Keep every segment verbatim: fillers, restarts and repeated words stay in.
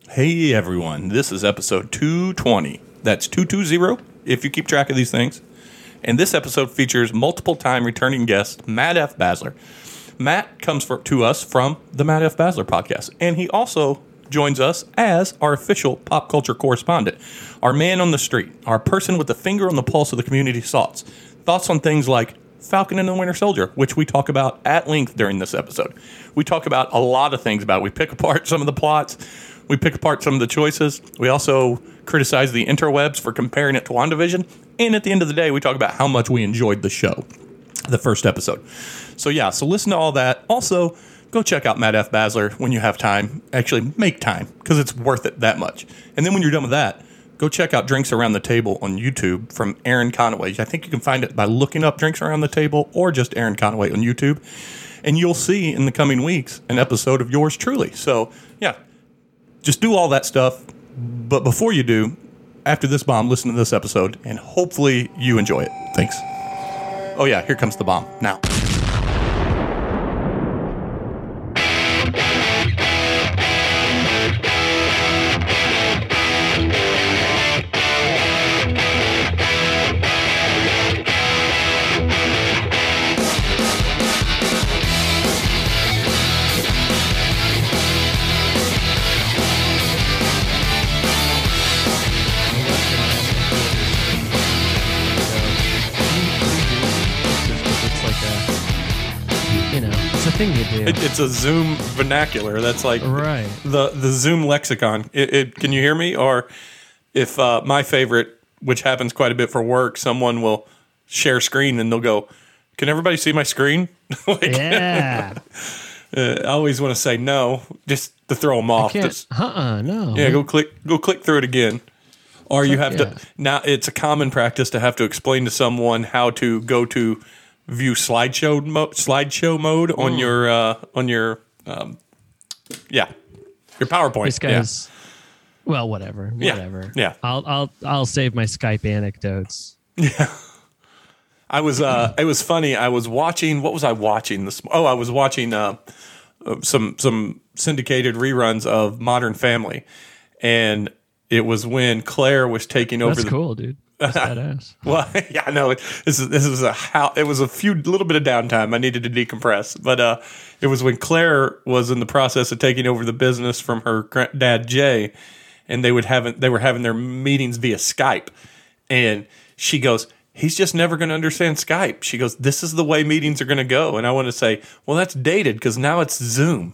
Hey everyone, this is episode two twenty. That's two twenty if you keep track of these things. And this episode features multiple time returning guest Matt F. Basler. Matt comes for, to us from the Matt F. Basler podcast, and he also joins us as our official pop culture correspondent, our man on the street, our person with the finger on the pulse of the community's thoughts. Thoughts on things like Falcon and the Winter Soldier, which we talk about at length during this episode. We talk about a lot of things about it. We pick apart some of the plots. We pick apart some of the choices. We also criticize the interwebs for comparing it to WandaVision. And at the end of the day, we talk about how much we enjoyed the show, the first episode. So yeah, so listen to all that. Also, go check out Matt F. Basler when you have time. Actually, make time, because it's worth it that much. And then when you're done with that, go check out Drinks Around the Table on YouTube from Aaron Conaway. I think you can find it by looking up Drinks Around the Table or just Aaron Conaway on YouTube. And you'll see in the coming weeks an episode of yours truly. So yeah, just do all that stuff. But before you do, after this bomb, listen to this episode, and hopefully you enjoy it. Thanks. Oh yeah, here comes the bomb now. Thing you do. It, it's a Zoom vernacular. That's like right. the the Zoom lexicon. It, it, can you hear me? Or if uh, my favorite, which happens quite a bit for work, someone will share screen and they'll go, "Can everybody see my screen?" like, yeah. uh, I always want to say no, just to throw them off. Just, uh-uh, no. Yeah, go click, go click through it again. Or you have yeah. to now. It's a common practice to have to explain to someone how to go to view slideshow mo- slideshow mode on mm. your uh, on your um, yeah your PowerPoint. This guy's yeah. well, whatever, yeah. whatever. Yeah, I'll I'll I'll save my Skype anecdotes. Yeah, I was. Uh, it was funny. I was watching. What was I watching this? Oh, I was watching uh, some some syndicated reruns of Modern Family, and it was when Claire was taking over. That's the, cool, dude. That's badass. Well, yeah, I know. This is this was a how it was a few little bit of downtime. I needed to decompress, but uh, it was when Claire was in the process of taking over the business from her dad Jay, and they would have they were having their meetings via Skype, and she goes, "He's just never going to understand Skype." She goes, "This is the way meetings are going to go," and I want to say, "Well, that's dated because now it's Zoom."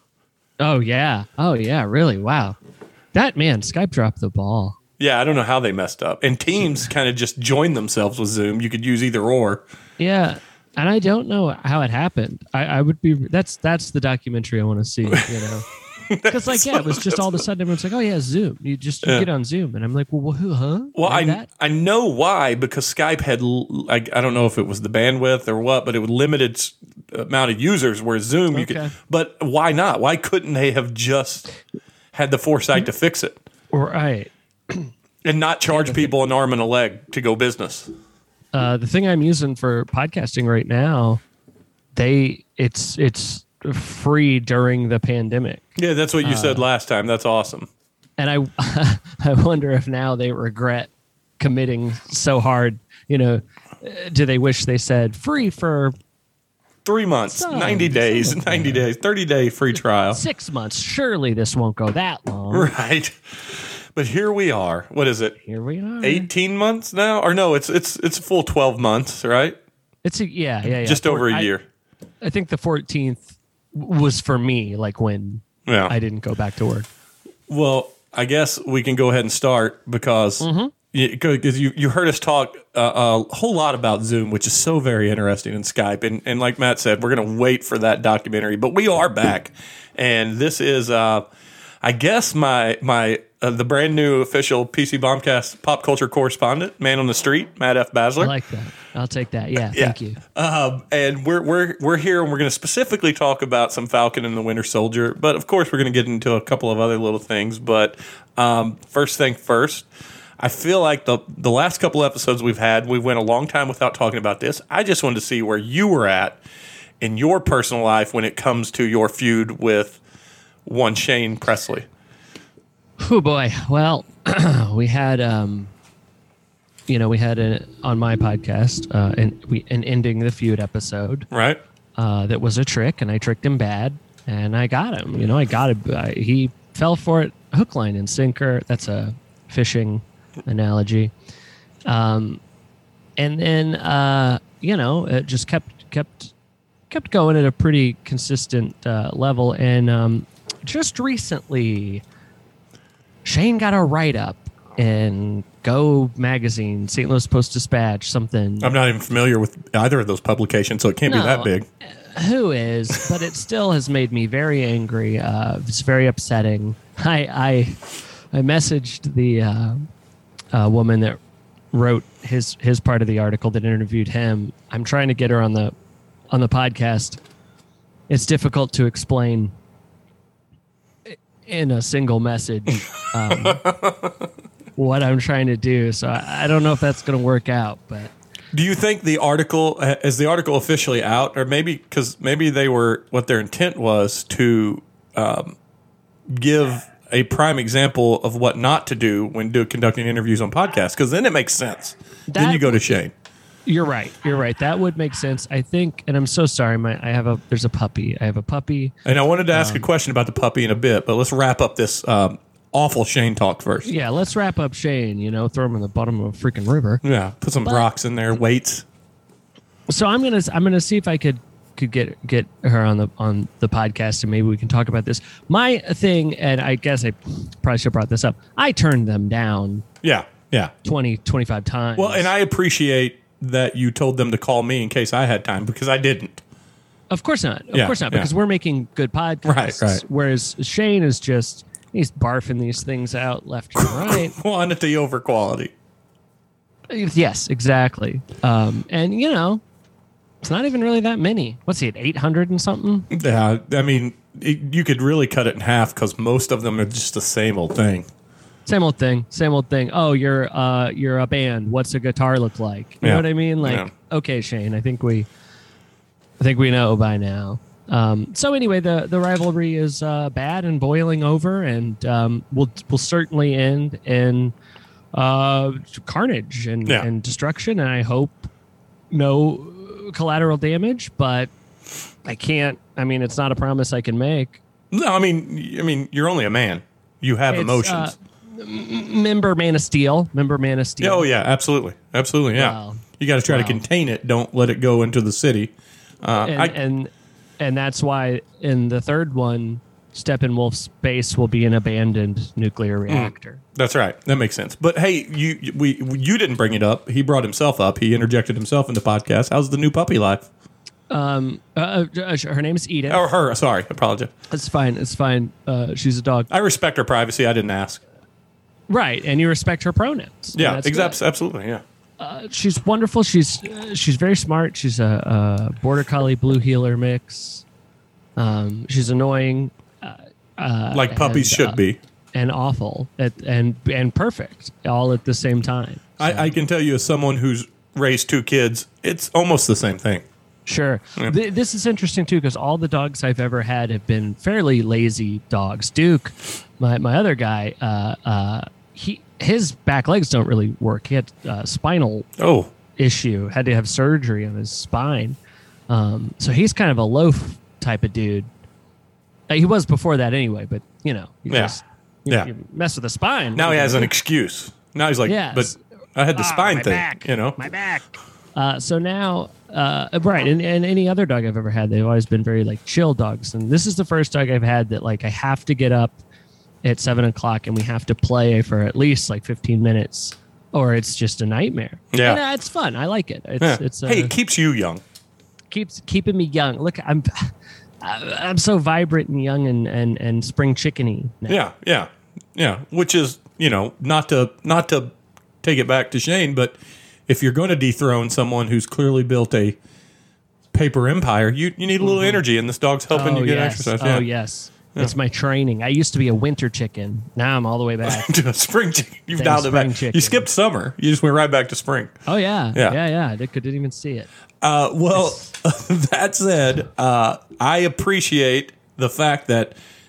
Oh yeah, oh yeah, really? Wow, that man Skype dropped the ball. Yeah, I don't know how they messed up. And Teams kind of just joined themselves with Zoom. You could use either or. Yeah, and I don't know how it happened. I, I would be that's that's the documentary I want to see. You know, because like yeah, it was just all of a sudden everyone's like, oh yeah, Zoom. You just you yeah. get on Zoom, and I'm like, well, who? Huh? Well, like I that? I know why, because Skype had like I don't know if it was the bandwidth or what, but it was limited amount of users. Where Zoom, you okay. could. But why not? Why couldn't they have just had the foresight to fix it? Right. And not charge people an arm and a leg to go business. Uh, the thing I'm using for podcasting right now, they it's it's free during the pandemic. Yeah, that's what you uh, said last time. That's awesome. And I I wonder if now they regret committing so hard. You know, do they wish they said free for three months, some, ninety days, ninety days, thirty day free trial, six months? Surely this won't go that long, right? But here we are. What is it? Here we are. eighteen months now? Or no, it's it's it's a full twelve months, right? It's a, yeah, yeah, yeah. Just over a I, year. I think the fourteenth was for me, like when yeah. I didn't go back to work. Well, I guess we can go ahead and start because mm-hmm. you, you you heard us talk uh, a whole lot about Zoom, which is so very interesting, in Skype. And, and like Matt said, we're going to wait for that documentary. But we are back. And this is, uh, I guess, my my... Uh, the brand new official P C Bombcast pop culture correspondent, man on the street, Matt F. Basler. I like that. I'll take that. Yeah, yeah. Thank you. Um, and we're we're we're here, and we're going to specifically talk about some Falcon and the Winter Soldier. But of course, we're going to get into a couple of other little things. But um, first thing first, I feel like the the last couple episodes we've had, we went a long time without talking about this. I just wanted to see where you were at in your personal life when it comes to your feud with one Shane Presley. Oh boy. Well, we had, um, you know, we had a, on my podcast, uh, an, we, an ending the feud episode. Right. Uh, that was a trick, and I tricked him bad, and I got him. You know, I got it. I, he fell for it, hook, line, and sinker. That's a fishing analogy. Um, and then, uh, you know, it just kept kept kept going at a pretty consistent uh, level. And um, just recently, Shane got a write up in Go Magazine, Saint Louis Post-Dispatch, something. I'm not even familiar with either of those publications, so it can't No, be that big. Who is? But it still has made me very angry. Uh, it's very upsetting. I I, I messaged the uh, uh, woman that wrote his his part of the article that interviewed him. I'm trying to get her on the on the podcast. It's difficult to explain in a single message um, what I'm trying to do. So I, I don't know if that's going to work out, but. Do you think the article is the article officially out, or maybe because maybe they were what their intent was to um, give a prime example of what not to do when do conducting interviews on podcasts? Because then it makes sense. That, then you go to Shane. You're right. You're right. That would make sense. I think, and I'm so sorry. My I have a there's a puppy. I have a puppy. And I wanted to ask um, a question about the puppy in a bit, but let's wrap up this um, awful Shane talk first. Yeah, let's wrap up Shane. You know, throw him in the bottom of a freaking river. Yeah, put some But- rocks in there, weights. So I'm gonna I'm gonna see if I could could get get her on the on the podcast, and maybe we can talk about this. My thing, and I guess I probably should have brought this up. I turned them down Yeah, yeah. twenty, twenty-five times. Well, and I appreciate that you told them to call me in case I had time, because I didn't. Of course not. Of Yeah, course not, yeah. because we're making good podcasts. Right, right. Whereas Shane is just he's barfing these things out left and right. Quantity over quality. Yes, exactly. Um, and you know, it's not even really that many. What's he at eight hundred and something? Yeah, I mean, it, you could really cut it in half because most of them are just the same old thing. Same old thing, same old thing. Oh, you're uh, you're a band. What's a guitar look like? You Yeah. know what I mean? Like, Yeah. okay, Shane, I think we, I think we know by now. Um, so anyway, the the rivalry is uh, bad and boiling over, and um, will will certainly end in uh, carnage and, Yeah. and destruction. And I hope no collateral damage, but I can't. I mean, it's not a promise I can make. No, I mean, I mean, you're only a man. You have It's, emotions. uh, Member Man of Steel. Member Man of Steel. Oh yeah, absolutely, absolutely. Yeah, Wow. you got to try to Wow. contain it. Don't let it go into the city. Uh, and, I, and and that's why in the third one, Steppenwolf's base will be an abandoned nuclear reactor. That's right. That makes sense. But hey, you we you didn't bring it up. He brought himself up. He interjected himself in the podcast. How's the new puppy life? Um, uh, uh, her name is Edith. Or her? Sorry, apologize. It's fine. It's fine. Uh, she's a dog, I respect her privacy. I didn't ask. right? And you respect her pronouns. Yeah, And that's exactly. Absolutely. Yeah. good. Uh, she's wonderful. She's uh, she's very smart. She's a, a border collie blue heeler mix. Um, she's annoying. Uh, uh, Like puppies and, should uh, be. and awful at, and and perfect all at the same time. I, I can tell you, as someone who's raised two kids, it's almost the same thing. Sure. Th- this is interesting, too, because all the dogs I've ever had have been fairly lazy dogs. Duke, my, my other guy, uh, uh, he his back legs don't really work. He had uh, spinal Oh, issue, had to have surgery on his spine. Um, so he's kind of a loaf type of dude. Uh, he was before that anyway, but, you know, you Yeah. just you, Yeah. you mess with the spine. now he has an excuse. Now he's like, Yes. but I had the Ah, spine my thing, back, you know? my back. Uh, so now, uh, right, and, and any other dog I've ever had, they've always been very like chill dogs. And this is the first dog I've had that like I have to get up at seven o'clock and we have to play for at least like fifteen minutes, or it's just a nightmare. Yeah. and, uh, it's fun. I like it. It's Yeah. it's uh, hey, it keeps you young. keeps keeping me young. Look, I'm I'm so vibrant and young and and and spring chickeny now. Yeah, yeah, yeah. Which is, you know, not to not to take it back to Shane, but if you're going to dethrone someone who's clearly built a paper empire, you you need a little energy, and this dog's helping Oh, you get yes. exercise. Oh Yeah. yes. It's my training. I used to be a winter chicken. Now I'm all the way back. Spring chicken. You've Damn dialed it back. spring chicken. You skipped summer. You just went right back to spring. Oh yeah, Yeah. yeah, yeah. I did- didn't even see it. Uh, well, that said, uh, I appreciate the fact that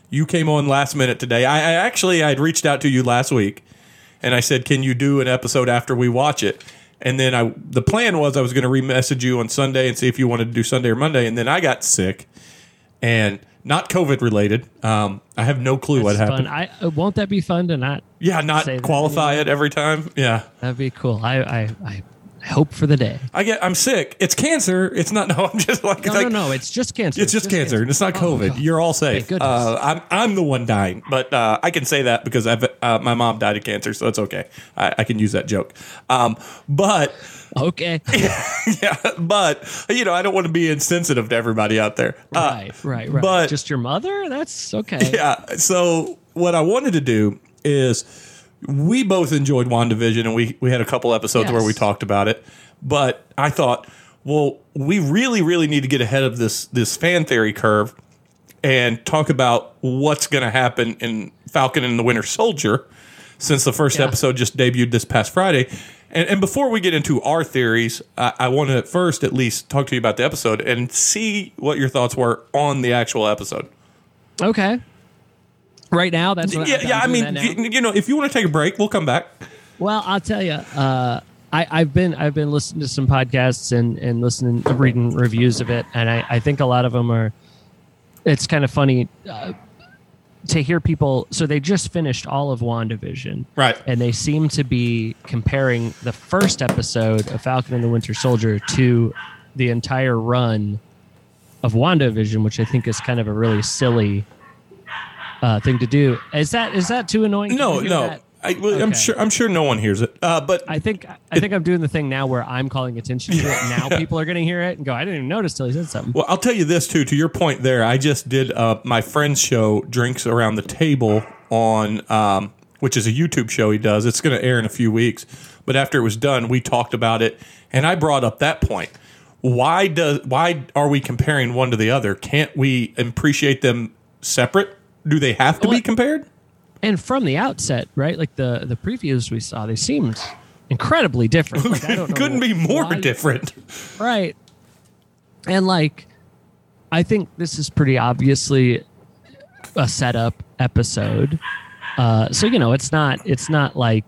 You came on last minute today. I, I actually I'd reached out to you last week, and I said, "Can you do an episode after we watch it?" And then I the plan was I was going to re-message you on Sunday and see if you wanted to do Sunday or Monday. And then I got sick, and not COVID related. Um, I have no clue That's what happened. fun. I uh, won't that be fun to not? Yeah, not say that qualify anymore? it every time. Yeah. That'd be cool. I I, I hope for the day. I get. I'm sick. It's cancer. It's not. No, I'm just like. No, like no, no. It's just cancer. It's just cancer. It's not COVID. God. You're all safe. Thank goodness. Uh, I'm I'm the one dying, but uh, I can say that because I've uh, my mom died of cancer, so it's okay. I, I can use that joke. Um, but Okay. yeah, but you know, I don't want to be insensitive to everybody out there. Uh, Right, right, right. but- just your mother? That's okay. Yeah. So what I wanted to do is we both enjoyed WandaVision, and we we had a couple episodes where we Yes. talked about it. But I thought, well, we really, really need to get ahead of this this fan theory curve and talk about what's going to happen in Falcon and the Winter Soldier, since the first Yeah. episode just debuted this past Friday. And, and before we get into our theories, I, I want to first at least talk to you about the episode and see what your thoughts were on the actual episode. Okay. Right now, that's what Yeah, I'm yeah. I doing mean, that now? you, you know, if you want to take a break, we'll come back. Well, I'll tell you. Uh, I, I've been I've been listening to some podcasts and and listening, reading reviews of it, and I, I think a lot of them are. It's kind of funny uh, to hear people. So they just finished all of WandaVision, Right. and they seem to be comparing the first episode of Falcon and the Winter Soldier to the entire run of WandaVision, which I think is kind of a really silly uh, thing to do. Is that is that too annoying? No, to hear no. that? I, well, I'm Okay. sure. I'm sure no one hears it. Uh, but I think I think I'm doing the thing now where I'm calling attention to it. Now people are going to hear it and go, "I didn't even notice till he said something." well, I'll tell you this too. To your point there, I just did uh, my friend's show, Drinks Around the Table, on um, which is a YouTube show he does. It's going to air in a few weeks. But after it was done, we talked about it, and I brought up that point. Why does why are we comparing one to the other? Can't we appreciate them separate? Do they have to be Well, compared? And from the outset, right? Like the the previews we saw, they seemed incredibly different. Like, I don't know Couldn't be more why- different. right? And like, I think this is pretty obviously a setup episode. Uh, so you know, it's not it's not like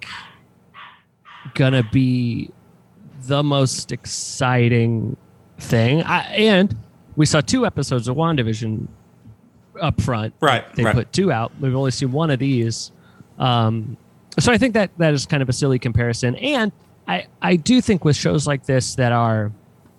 gonna be the most exciting thing. I, and we saw two episodes of WandaVision up front. Right, They right. put two out. We've only seen one of these. Um, so I think that that is kind of a silly comparison. And I, I do think with shows like this that are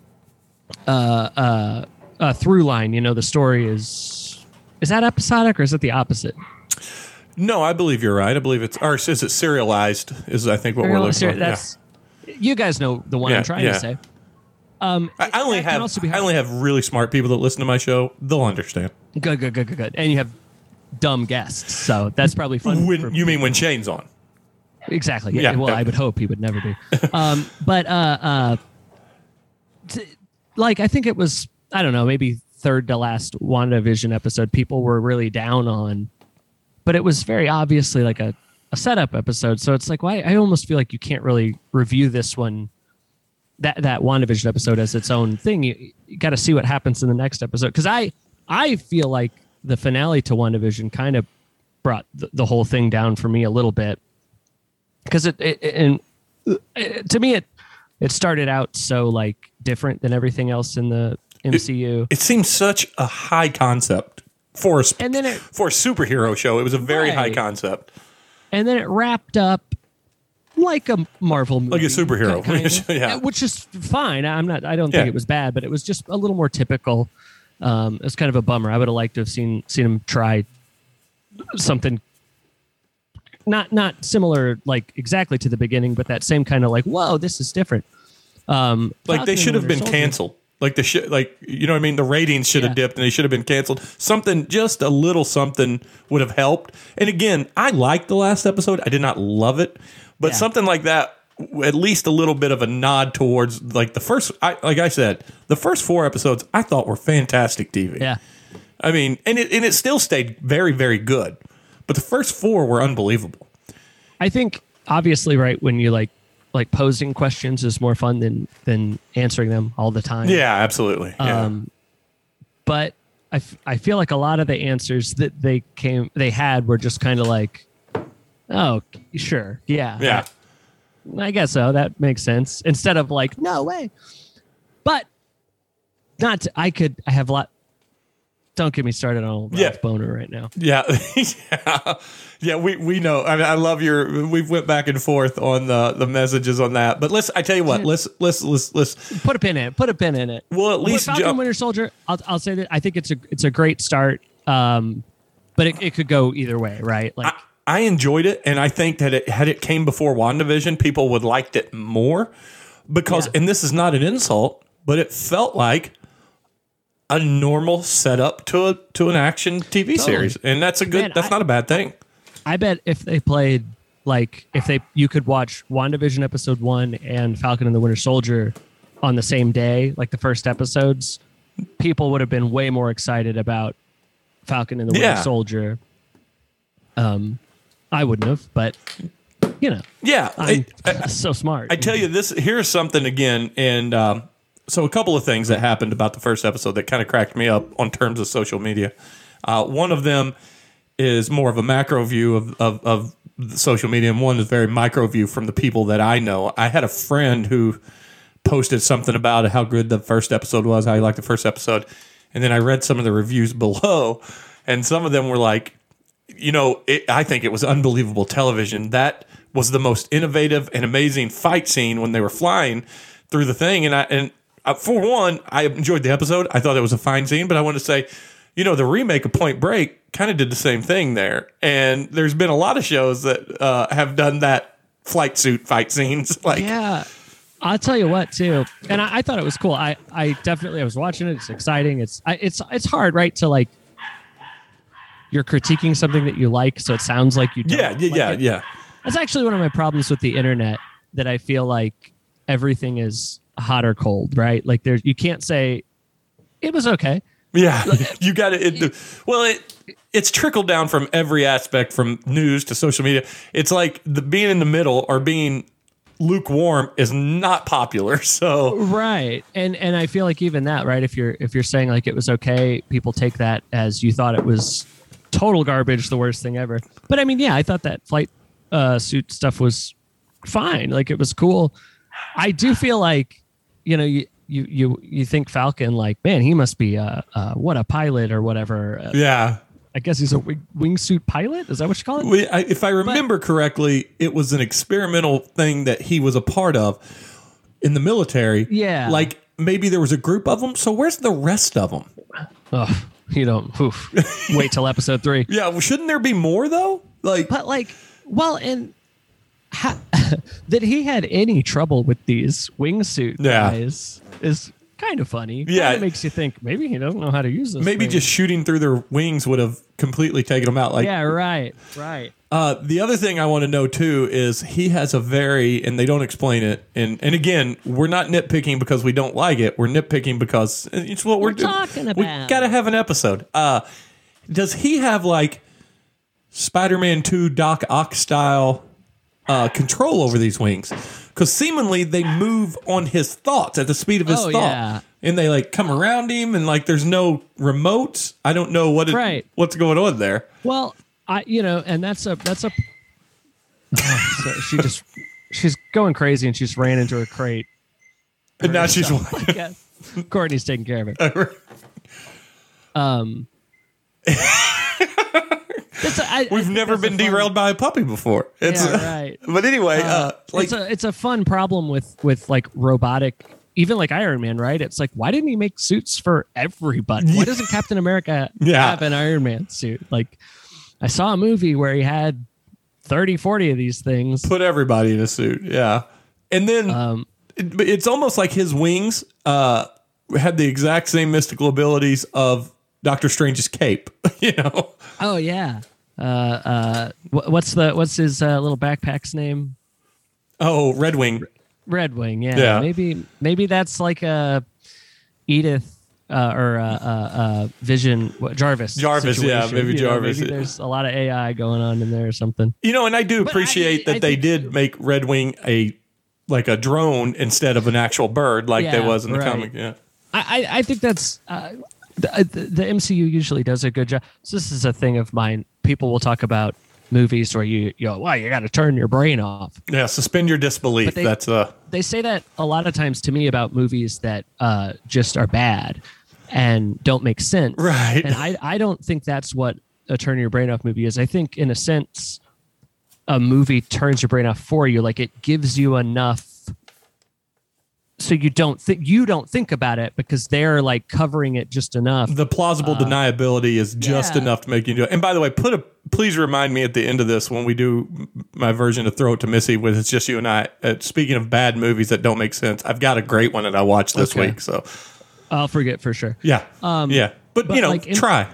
uh, uh, a through line, you know, the story is is that episodic or is it the opposite? No, I believe you're right. I believe it's or is it serialized? Is I think what we're looking for. Yeah. That's, You guys know the one Yeah, I'm trying yeah. to say. Um, I I only that can have also be I hard. only have really smart people that listen to my show. They'll understand. Good, good, good, good, good. And you have dumb guests, so that's probably fun. for- When you mean when Shane's on? Exactly. Yeah. Yeah. Well, I would hope he would never be. Um, but uh, uh, t- like I think it was I don't know maybe third to last WandaVision episode people were really down on, but it was very obviously like a, a setup episode. So it's like why I almost feel like you can't really review this one. That that WandaVision episode as its own thing. You, you got to see what happens in the next episode because I I feel like the finale to WandaVision kind of brought the, the whole thing down for me a little bit because it, it, it and it, to me it it started out so like different than everything else in the M C U. It seems such a high concept for a sp- And then it- for a superhero show. It was a very high Right. concept. And then it wrapped up like a Marvel movie, Like a superhero. kinda, Yeah. which is fine. I'm not. I don't Yeah. think it was bad, but it was just a little more typical. Um, it was kind of a bummer. I would have liked to have seen seen him try something not not similar, like exactly to the beginning, but that same kind of like, whoa, this is different. Um, Like Falcon they and should have Winter been Soldier- canceled. Like the sh- like you know what I mean. The ratings should have Yeah. dipped and they should have been canceled. Something just a little something would have helped. And again, I liked the last episode. I did not love it, but Yeah. something like that, at least a little bit of a nod towards like the first. I, like I said, the first four episodes I thought were fantastic T V. Yeah. I mean, and it and it still stayed very very good, but the first four were unbelievable. I think obviously, right when you like like posing questions is more fun than than answering them all the time. Yeah, absolutely. Yeah. Um, but I, f- I feel like a lot of the answers that they came they had were just kind of like, oh, sure, yeah, Yeah. I guess so. That makes sense. Instead of like, no way. But not. To, I could. I have a lot. Don't get me started on old Ralph Yeah. Boner right now. Yeah, yeah, yeah. We we know. I mean, I love your. We've went back and forth on the the messages on that. But let's. I tell you what. Let's let's let's let's. Put a pin in it. Put a pin in it. Well, at least Falcon jump- Winter Soldier. I'll I'll say that I think it's a it's a great start. Um, but it, it could go either way, right? Like. I, I enjoyed it, and I think that it, had it came before WandaVision, people would liked it more because, Yeah. and this is not an insult, but it felt like a normal setup to a to an action T V Totally. series, and that's a good. Man, that's I- not a bad thing. I bet if they played like if they you could watch WandaVision episode one and Falcon and the Winter Soldier on the same day, like the first episodes, people would have been way more excited about Falcon and the Winter Yeah. Soldier. Um, I wouldn't have, but you know, Yeah, I'm I- so smart. I tell you this. Here's something again, and um, so a couple of things that happened about the first episode that kind of cracked me up on terms of social media. Uh, one of them is more of a macro view of, of of the social media, and one is very micro view from the people that I know. I had a friend who posted something about how good the first episode was, how he liked the first episode, and then I read some of the reviews below, and some of them were like, you know, it, I think it was unbelievable television. That was the most innovative and amazing fight scene when they were flying through the thing. And I, and uh, for one, I enjoyed the episode. I thought it was a fine scene, but I want to say, you know, the remake of Point Break kind of did the same thing there. And there's been a lot of shows that uh, have done that flight suit fight scenes. Like, Yeah. I'll tell you what, too, and I, I thought it was cool. I, I definitely I was watching it. It's exciting. It's I, it's it's hard, right? To like you're critiquing something that you like, so it sounds like you don't yeah, yeah, like yeah, it. yeah. That's actually one of my problems with the internet. That I feel like everything is hot or cold, right? Like there's you can't say it was okay. Yeah, you got it. Well, it it's trickled down from every aspect, from news to social media. It's like the being in the middle or being lukewarm is not popular. So Right. And and I feel like even that, right, if you're if you're saying like it was okay, people take that as you thought it was total garbage, the worst thing ever. But I mean, yeah, I thought that flight uh, suit stuff was fine. Like it was cool. I do feel like, you know, you you you, you think Falcon, like, man, he must be uh, uh what a pilot or whatever. Uh, yeah. I guess he's a wing, wingsuit pilot. Is that what you call it? We, I, if I remember correctly, it was an experimental thing that he was a part of in the military. Yeah. Like maybe there was a group of them. So where's the rest of them? Oh, you don't. Oof. Wait till episode three. Yeah. Well, shouldn't there be more though? Like, But like, well, and ha- that he had any trouble with these wingsuit Yeah. guys is kind of funny. Yeah. It makes you think maybe he doesn't know how to use this. maybe thing. just shooting through their wings would have completely taken them out. Like, yeah, right, right. Uh, the other thing I want to know too is he has a very, and they don't explain it. And and again, we're not nitpicking because we don't like it. We're nitpicking because it's what we're, We're talking We about. got to have an episode. Uh, does he have like Spider-Man two Doc Ock style uh, control over these wings? Because seemingly they move on his thoughts at the speed of his Oh, thought, yeah. and they like come around him, and like there's no remotes. I don't know what it, Right. what's going on there. Well, I you know, and that's a that's a. Oh, so she just she's going crazy and she just ran into her crate. And now she's So, I guess Courtney's taking care of it. Um. It's a, I, I We've think never that's a been fun- derailed by a puppy before. It's, Yeah, right. But anyway, uh, Uh, like, it's a it's a fun problem with with like robotic, even like Iron Man, right? It's like, why didn't he make suits for everybody? Why doesn't Captain America Yeah. have an Iron Man suit? Like, I saw a movie where he had thirty, forty of these things. put everybody in a suit. Yeah. And then Um, it, but it's almost like his wings uh, had the exact same mystical abilities of Doctor Strange's cape, you know? oh yeah. Uh, uh, wh- what's the what's his uh, little backpack's name? Oh, Red Wing. Red Wing. Yeah. Yeah. Maybe maybe that's like a Edith. Uh, or uh, uh, uh, Vision what, Jarvis. Jarvis, yeah, situation. maybe You know, Jarvis. maybe there's a lot of A I going on in there or something. You know, and I do But appreciate I- that I they think- did make Red Wing a like a drone instead of an actual bird like Yeah, there was in the right. comic. Yeah. I, I, I think that's uh, the, the, the M C U usually does a good job. So this is a thing of mine. People will talk about movies where you you go, wow, you got to turn your brain off. Yeah, suspend your disbelief. They, That's uh. They say that a lot of times to me about movies that uh, just are bad and don't make sense. Right. And I I don't think that's what a turn your brain off movie is. I think in a sense, a movie turns your brain off for you. Like it gives you enough. So you don't think you don't think about it because they're like covering it just enough. The plausible uh, deniability is just yeah. enough to make you do it. And by the way, put a please remind me at the end of this when we do my version of Throw It to Missy, with it's just you and I. Uh, speaking of bad movies that don't make sense, I've got a great one that I watched this okay. week. So I'll forget for sure. Yeah, um, yeah, but, but you know, like in, try.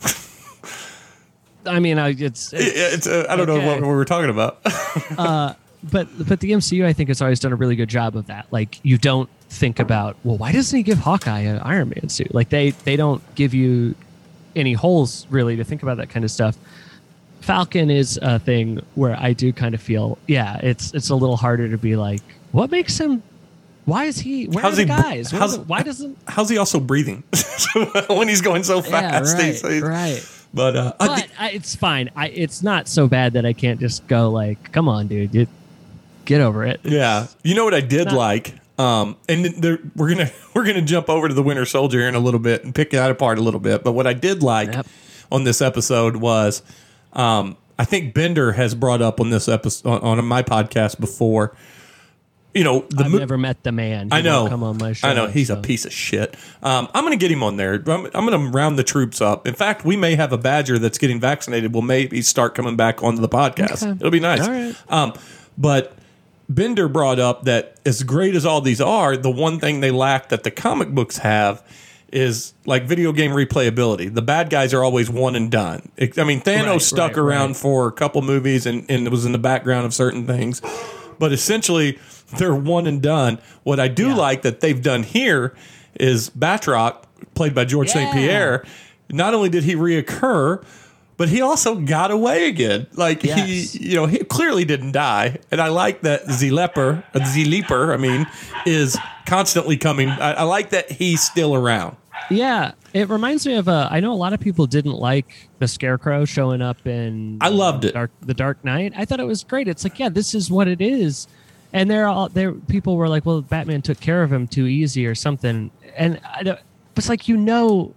I mean, I, it's, it's, it's uh, I don't okay. know what we were talking about. uh, But but the M C U, I think, has always done a really good job of that. Like, you don't think about, well, why doesn't he give Hawkeye an Iron Man suit? Like, they, they don't give you any holes, really, to think about that kind of stuff. Falcon is a thing where I do kind of feel, yeah, it's it's a little harder to be like, what makes him, why is he, where how's are the he, guys? How's, the, why doesn't... How's he also breathing when he's going so fast? Yeah, right, he's, he's, right. But, uh, but I, I, it's fine. I, it's not so bad that I can't just go like, come on, dude. You, get over it. Yeah. You know what I did Not, like? Um, and there, we're gonna we're gonna jump over to the Winter Soldier here in a little bit and pick that apart a little bit. But what I did like yep. on this episode was, um, I think Bender has brought up on this episode on, on my podcast before. You know, the I've mo- never met the man. He I know. Come on my show. I know he's so. a piece of shit. Um, I'm going to get him on there. I'm, I'm going to round the troops up. In fact, we may have a Badger that's getting vaccinated. Will maybe start coming back onto the podcast. Okay. It'll be nice. All right. Um, but Bender brought up that as great as all these are, the one thing they lack that the comic books have is like video game replayability. The bad guys are always one and done. It, I mean, Thanos right, stuck right, around right. for a couple movies and, and it was in the background of certain things. But essentially, they're one and done. What I do yeah. like that they've done here is Batroc, played by George yeah. Saint Pierre. Not only did he reoccur, but he also got away again. Like yes. he, you know, he clearly didn't die. And I like that Z-Leper, uh, Z-Leaper, I mean, is constantly coming. I, I like that he's still around. Yeah, it reminds me of. Uh, I know a lot of people didn't like the Scarecrow showing up in. I loved it. Dark, the Dark Knight. I thought it was great. It's like, yeah, this is what it is. And they're all there. People were like, well, Batman took care of him too easy or something. And I don't, it's like, you know,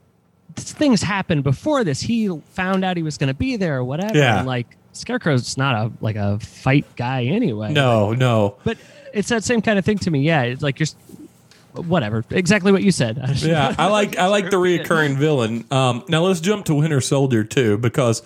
things happened before this. He found out he was going to be there or whatever. Yeah. And like Scarecrow's not a like a fight guy anyway. No, like, no. But it's that same kind of thing to me. Yeah, it's like you're. Whatever, exactly what you said. Yeah, I like I like the reoccurring villain. Um, now let's jump to Winter Soldier too, because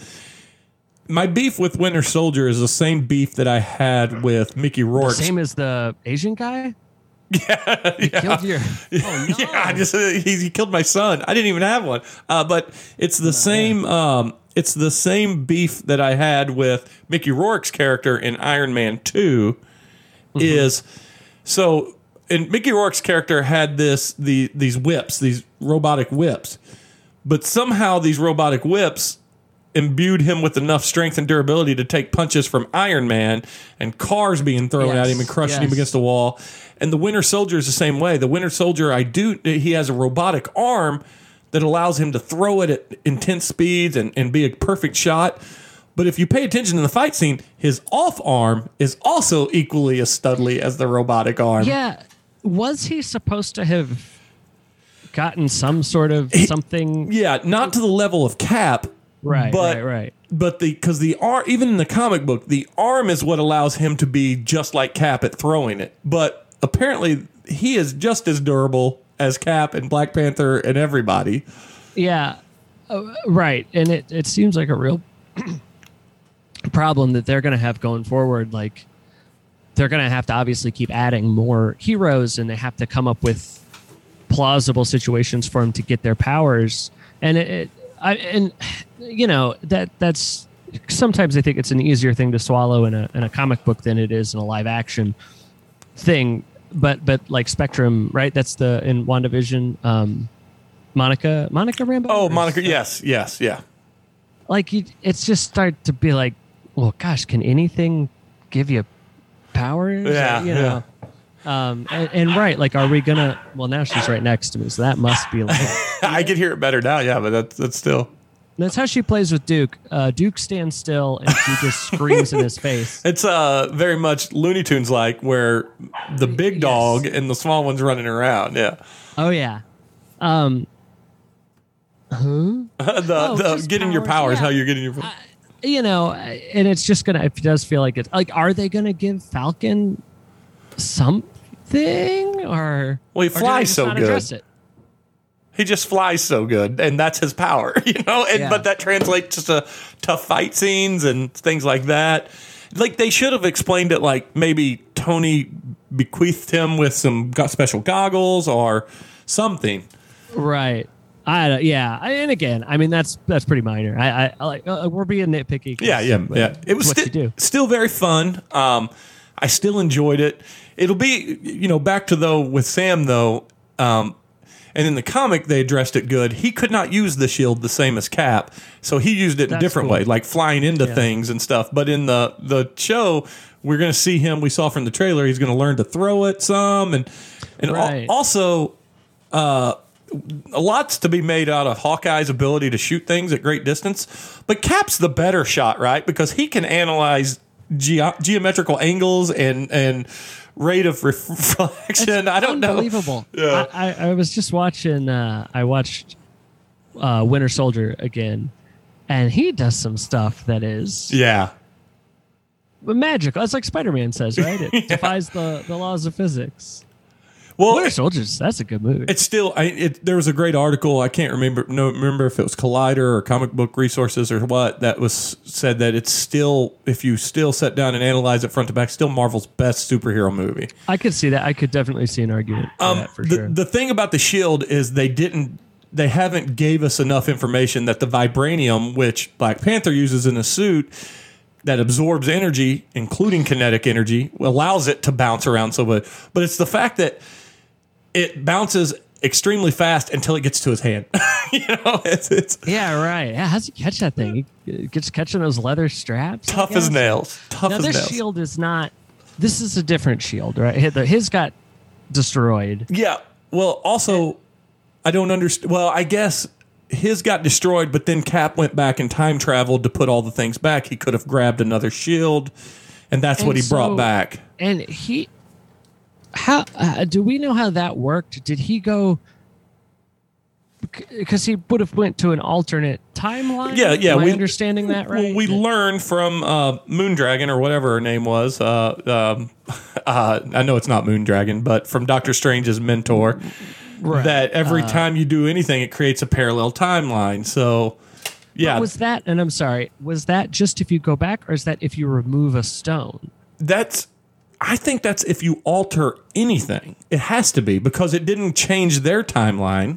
my beef with Winter Soldier is the same beef that I had with Mickey Rourke. The same as the Asian guy. Yeah, he yeah. killed your. Oh no! Yeah, I just uh, he, he killed my son. I didn't even have one. Uh, but it's the no, same. Um, it's the same beef that I had with Mickey Rourke's character in Iron Man two. Mm-hmm. Is so. And Mickey Rourke's character had this the these whips, these robotic whips. But somehow these robotic whips imbued him with enough strength and durability to take punches from Iron Man and cars being thrown yes, at him and crushing yes. him against the wall. And the Winter Soldier is the same way. The Winter Soldier, I do he has a robotic arm that allows him to throw it at intense speeds and, and be a perfect shot. But if you pay attention in the fight scene, his off arm is also equally as studly as the robotic arm. Yeah. Was he supposed to have gotten some sort of something? Yeah, not to the level of Cap. Right, but, right, right. But the because the arm, even in the comic book, the arm is what allows him to be just like Cap at throwing it. But apparently, he is just as durable as Cap and Black Panther and everybody. Yeah, uh, right. And it, it seems like a real problem that they're going to have going forward. Like, they're going to have to obviously keep adding more heroes, and they have to come up with plausible situations for them to get their powers. And it, it I, and you know that that's sometimes I think it's an easier thing to swallow in a in a comic book than it is in a live action thing. But but like Spectrum, right? That's the in WandaVision. Um, Monica Monica Rambeau. Oh, Monica. Yes, yes, yeah. Like you, it's just start to be like, well, gosh, can anything give you powers? Yeah, you know. yeah. Um, and, and right, like, are we gonna? Well, now she's right next to me, so that must be like. I can hear it better now, yeah, but that's that's still. That's how she plays with Duke. Uh, Duke stands still and she just screams in his face. It's uh very much Looney Tunes like, where the big dog yes. and the small one's running around. Yeah. Oh yeah. Um. Who? the oh, the getting powers, your powers. Yeah. How you're getting your. Uh, you know, and it's just gonna. It does feel like it's like. Are they gonna give Falcon something or? Well, he flies so good. It? He just flies so good, and that's his power, you know. And yeah. but that translates to tough fight scenes and things like that. Like they should have explained it, like maybe Tony bequeathed him with some special goggles or something. Right. I yeah. I, and again, I mean that's that's pretty minor. I I, I like uh, we're being nitpicky. Yeah, yeah, yeah. It was sti- still very fun. Um, I still enjoyed it. It'll be you know back to though with Sam though. Um, And in the comic, they addressed it good. He could not use the shield the same as Cap, so he used it in a different cool. way, like flying into yeah. things and stuff. But in the, the show, we're going to see him, we saw from the trailer, he's going to learn to throw it some. And and right. al- also, uh, a lot's to be made out of Hawkeye's ability to shoot things at great distance. But Cap's the better shot, right? Because he can analyze ge- geometrical angles and... and rate of reflection. It's I don't unbelievable. know. Yeah. I, I, I was just watching. Uh, I watched uh, Winter Soldier again, and he does some stuff that is yeah magical. That's like Spider-Man says, right? It yeah. defies the, the laws of physics. Well, Winter Soldiers, that's a good movie. It's still. I, it, there was a great article. I can't remember. No, remember if it was Collider or Comic Book Resources or what that was said that it's still. If you still sit down and analyze it front to back, still Marvel's best superhero movie. I could see that. I could definitely see an argument for um, that for the, sure. The thing about the Shield is they didn't. They haven't gave us enough information that the vibranium, which Black Panther uses in a suit, that absorbs energy, including kinetic energy, allows it to bounce around so much. But it's the fact that it bounces extremely fast until it gets to his hand. you know, it's, it's yeah, right. Yeah, how's he catch that thing? He gets catching those leather straps. Tough as nails. Tough now, as this nails. shield is not. This is a different shield, right? His got destroyed. Yeah. Well, also, I don't understand. Well, I guess his got destroyed, but then Cap went back and time traveled to put all the things back. He could have grabbed another shield, and that's and what he so, brought back. And he. How uh, do we know how that worked? Did he go? Because he would have went to an alternate timeline. Yeah, yeah. Am I we, understanding that right? Well, we learned from uh, Moondragon or whatever her name was. Uh, um, uh, I know it's not Moondragon, but from Doctor Strange's mentor, right. that every uh, time you do anything, it creates a parallel timeline. So, yeah. Was that? And I'm sorry. Was that just if you go back, or is that if you remove a stone? That's. I think that's if you alter anything. It has to be because it didn't change their timeline.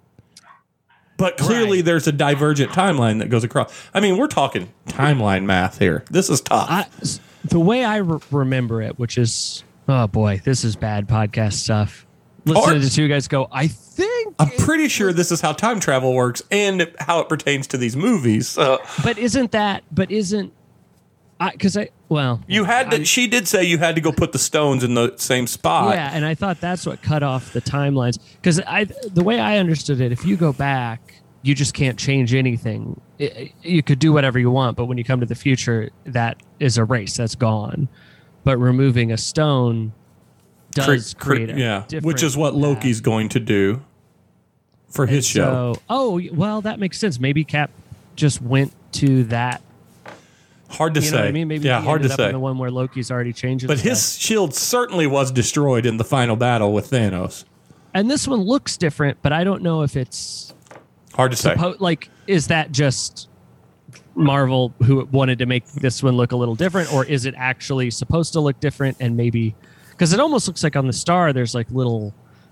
But clearly right. there's a divergent timeline that goes across. I mean, we're talking timeline math here. This is tough. I, the way I re- remember it, which is, oh boy, this is bad podcast stuff. Listening or, to two guys go, I think. I'm pretty sure this is how time travel works and how it pertains to these movies. Uh, but isn't that, but isn't, because I, I, well. You had to, I, she did say you had to go put the stones in the same spot. Yeah, and I thought that's what cut off the timelines. Because I, the way I understood it, if you go back, you just can't change anything. It, you could do whatever you want, but when you come to the future, that is erased. That's gone. But removing a stone does cre- create a yeah, different which is what Loki's path. going to do for his and show. So, oh, well, that makes sense. Maybe Cap just went to that. Hard to you say. Know what I mean? Maybe yeah, he hard to up say. In the one where Loki's already changed. But his stuff. shield certainly was destroyed in the final battle with Thanos. And this one looks different, but I don't know if it's hard to suppo- say. Like, is that just Marvel who wanted to make this one look a little different, or is it actually supposed to look different? And maybe because it almost looks like on the star, there's like little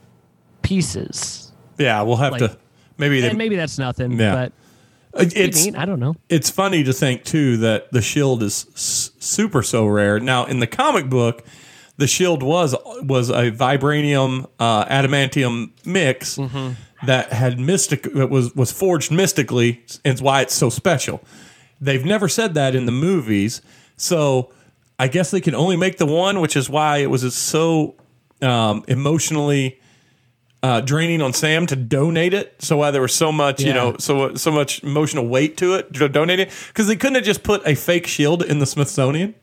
pieces. Yeah, we'll have like, to maybe. They, and maybe that's nothing. Yeah. But. It's neat. I don't know. It's funny to think too that the shield is s- super so rare. Now in the comic book, the shield was was a vibranium uh, adamantium mix mm-hmm. that had mystic that was was forged mystically, and it's why it's so special. They've never said that in the movies, so I guess they can only make the one, which is why it was so um, emotionally uh, draining on Sam to donate it. So why there was so much, yeah. you know, so so much emotional weight to it to donate it, because they couldn't have just put a fake shield in the Smithsonian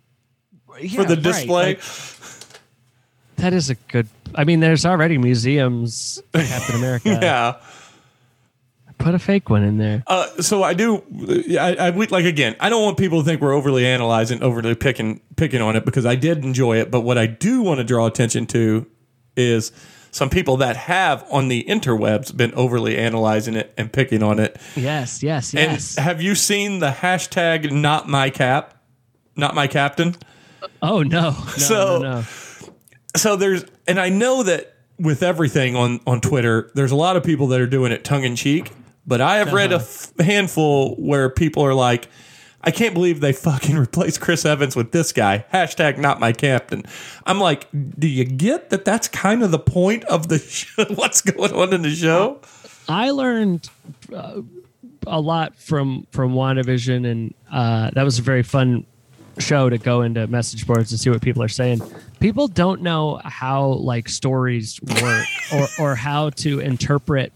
yeah, for the display. Right. Like, that is a good. I mean, there's already museums for Captain America. yeah. Put a fake one in there. Uh, so I do. I, I like again. I don't want people to think we're overly analyzing, overly picking picking on it, because I did enjoy it. But what I do want to draw attention to is some people that have on the interwebs been overly analyzing it and picking on it. Yes, yes, yes. And have you seen the hashtag Not My Cap, Not My Captain? Oh no, no so no, no. so there's, and I know that with everything on on Twitter, there's a lot of people that are doing it tongue in cheek. But I have uh-huh. read a f- handful where people are like, I can't believe they fucking replaced Chris Evans with this guy. Hashtag Not My Captain. I'm like, do you get that that's kind of the point of the show? What's going on in the show? I learned uh, a lot from, from WandaVision, and uh, that was a very fun show to go into message boards and see what people are saying. People don't know how like stories work or, or how to interpret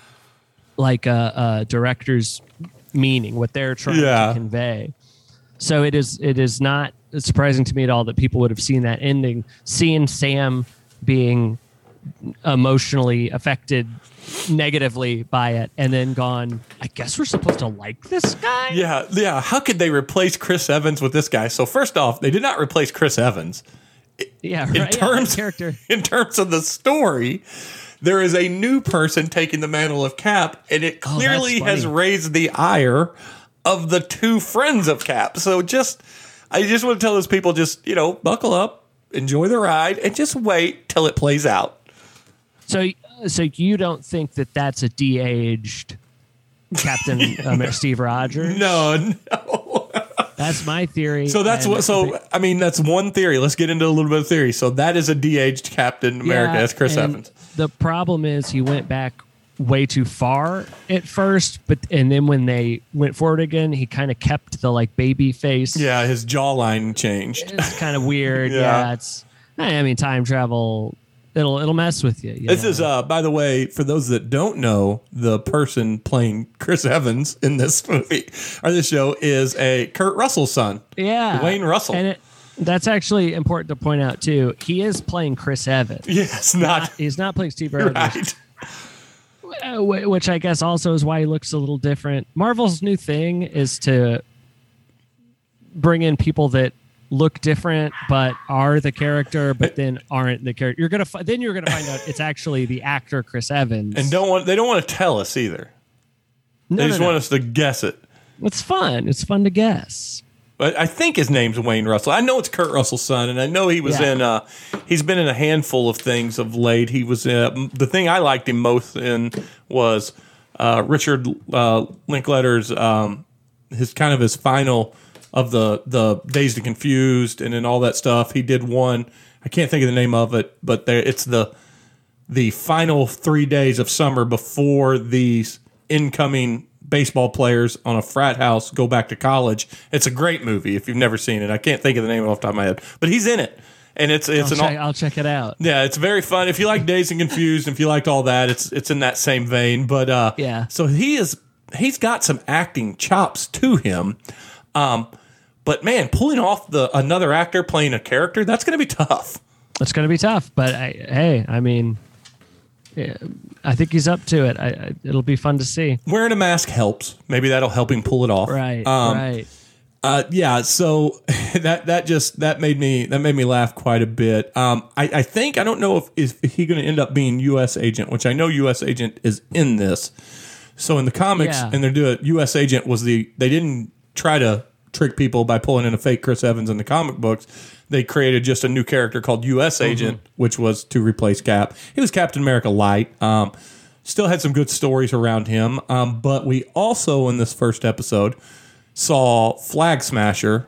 like a, a director's meaning, what they're trying yeah. to convey. So it is it is not surprising to me at all that people would have seen that ending, seeing Sam being emotionally affected negatively by it, and then gone, I guess we're supposed to like this guy? Yeah, yeah. How could they replace Chris Evans with this guy? So first off, they did not replace Chris Evans. Yeah, in right. terms, yeah, character. In terms of the story, there is a new person taking the mantle of Cap, and it clearly oh, has raised the ire of the two friends of Cap. So just, I just want to tell those people, just, you know, buckle up, enjoy the ride, and just wait till it plays out. So, so you don't think that that's a de-aged Captain um, Steve Rogers? No, no. That's my theory. So that's what. So I mean, that's one theory. Let's get into a little bit of theory. So that is a de-aged Captain America. Yeah, that's Chris Evans. The problem is he went back way too far at first, but and then when they went forward again, he kind of kept the like baby face. Yeah, his jawline changed. It's kind of weird. yeah. yeah, it's. I mean, time travel. It'll it'll mess with you. you this know? is, uh, by the way, for those that don't know, the person playing Chris Evans in this movie or this show is a Kurt Russell's son. Yeah, Wayne Russell. And it, that's actually important to point out too. He is playing Chris Evans. Yes, not, not he's not playing Steve Rogers. Right. Which I guess also is why he looks a little different. Marvel's new thing is to bring in people that look different but are the character, but then aren't the character. You're gonna fi- then you're gonna find out it's actually the actor Chris Evans. And don't want they don't want to tell us either. No, they no, just no. want us to guess it. It's fun. It's fun to guess. But I think his name's Wayne Russell. I know it's Kurt Russell's son, and I know he was yeah. in. Uh, he's been in a handful of things of late. He was uh, the thing I liked him most in was uh, Richard uh, Linklater's um, his kind of his final. Of the, the Dazed and Confused and then all that stuff. He did one. I can't think of the name of it, but there, it's the the final three days of summer before these incoming baseball players on a frat house go back to college. It's a great movie if you've never seen it. I can't think of the name off the top of my head, but he's in it. And it's it's I'll an check, I'll check it out. Yeah, it's very fun. If you like Dazed and Confused, if you liked all that, it's it's in that same vein. But uh, yeah, so he is he's got some acting chops to him. Um, But man, pulling off the another actor playing a character, that's going to be tough. It's going to be tough, but I, hey, I mean, yeah, I think he's up to it. I, I, it'll be fun to see. Wearing a mask helps. Maybe that'll help him pull it off. Right, um, right. Uh, yeah. So that that just that made me that made me laugh quite a bit. Um, I, I think I don't know if is he going to end up being U S agent, which I know U S agent is in this. So in the comics, yeah. and they're doing U S agent was the they didn't try to trick people by pulling in a fake Chris Evans in the comic books. They created just a new character called U S Agent, mm-hmm. which was to replace Cap. He was Captain America light. Um, still had some good stories around him. Um, but we also, in this first episode, saw Flag Smasher,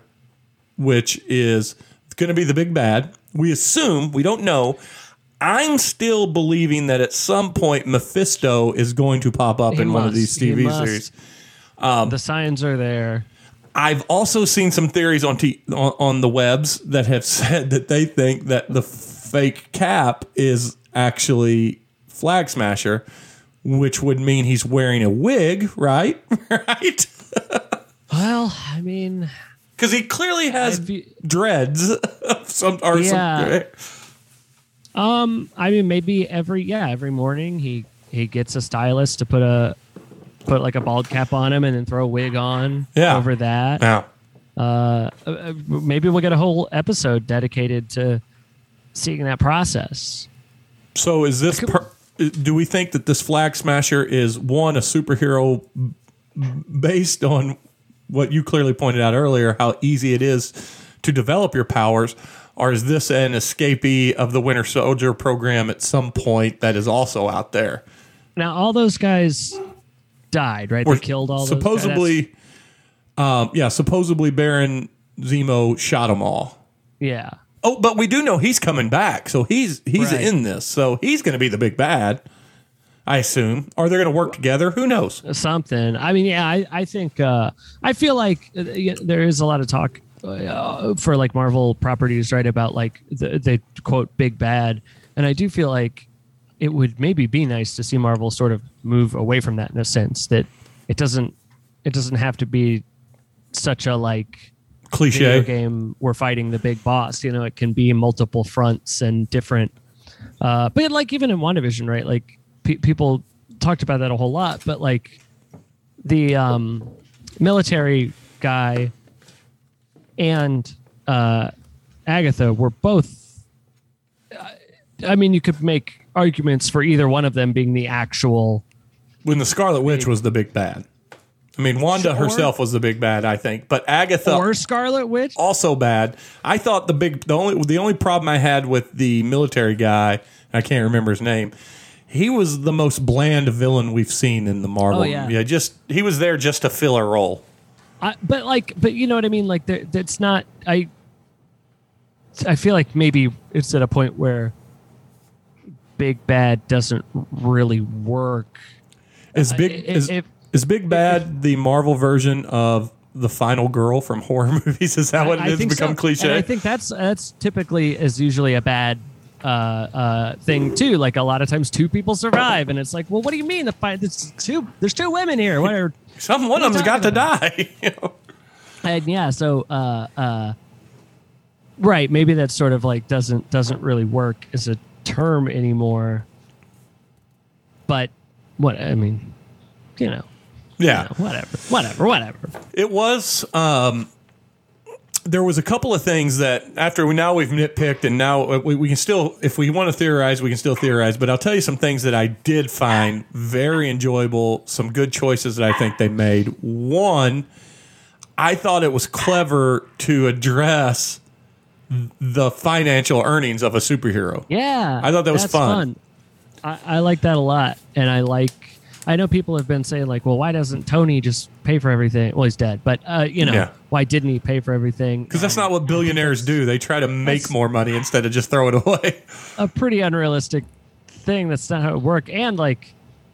which is going to be the big bad. We assume, we don't know. I'm still believing that at some point Mephisto is going to pop up he in must. one of these T V he series. Um, the signs are there. I've also seen some theories on, t- on on the webs that have said that they think that the fake Cap is actually Flag Smasher, which would mean he's wearing a wig, right? Right? Well, I mean, because he clearly has be, dreads. Of some, or yeah. some, um, I mean, maybe every yeah every morning he he gets a stylist to put a put like a bald cap on him and then throw a wig on yeah. over that. Yeah. Uh, maybe we'll get a whole episode dedicated to seeing that process. So is this? Per, do we think that this Flag Smasher is one a superhero based on what you clearly pointed out earlier, how easy it is to develop your powers, or is this an escapee of the Winter Soldier program at some point that is also out there? Now, all those guys died, right? Or they killed all supposedly, those guys. Um, yeah, supposedly Baron Zemo shot them all. Yeah. Oh, but we do know he's coming back, so he's he's right. in this, so he's going to be the big bad, I assume. Are they going to work together? Who knows? Something. I mean, yeah, I, I think uh, I feel like uh, there is a lot of talk uh, for like Marvel properties, right? About like the, they quote big bad, and I do feel like it would maybe be nice to see Marvel sort of move away from that in a sense that it doesn't it doesn't have to be such a like cliche video game. We're fighting the big boss. You know, it can be multiple fronts and different. Uh, but like even in WandaVision, right? Like pe- people talked about that a whole lot. But like the um, military guy and uh, Agatha were both. Uh, I mean, you could make arguments for either one of them being the actual. When the Scarlet Witch was the big bad. I mean, Wanda Sure. herself was the big bad, I think, but Agatha Or Scarlet Witch. also bad. I thought the big the only the only problem I had with the military guy, I can't remember his name. He was the most bland villain we've seen in the Marvel. Oh, yeah. yeah, just he was there just to fill a role. I, but like, but you know what I mean? Like, there, that's not. I. I feel like maybe it's at a point where big bad doesn't really work. Is big if- is, if- is big bad the Marvel version of the final girl from horror movies? Is that what it I is? think Become so. cliche. And I think that's that's typically is usually a bad uh, uh, thing too. Like a lot of times, two people survive, and it's like, well, what do you mean the fight? There's two. There's two women here. What are Some one of them's got to die. You know? And yeah, so uh, uh, right, maybe that sort of like doesn't doesn't really work as a term anymore. But what I mean, you know, Yeah, you know, whatever, whatever, whatever. it was. Um, there was a couple of things that after we now we've nitpicked, and now we, we can still, if we want to theorize, we can still theorize. But I'll tell you some things that I did find very enjoyable. Some good choices that I think they made. One, I thought it was clever to address the financial earnings of a superhero. Yeah, I thought that was that's fun. I, I like that a lot, and I like. I know people have been saying like, well, why doesn't Tony just pay for everything? Well, he's dead, but uh, you know, Yeah. why didn't he pay for everything? Because that's not what billionaires do. They try to make That's- more money instead of just throw it away. A pretty unrealistic thing. That's not how it works. And like,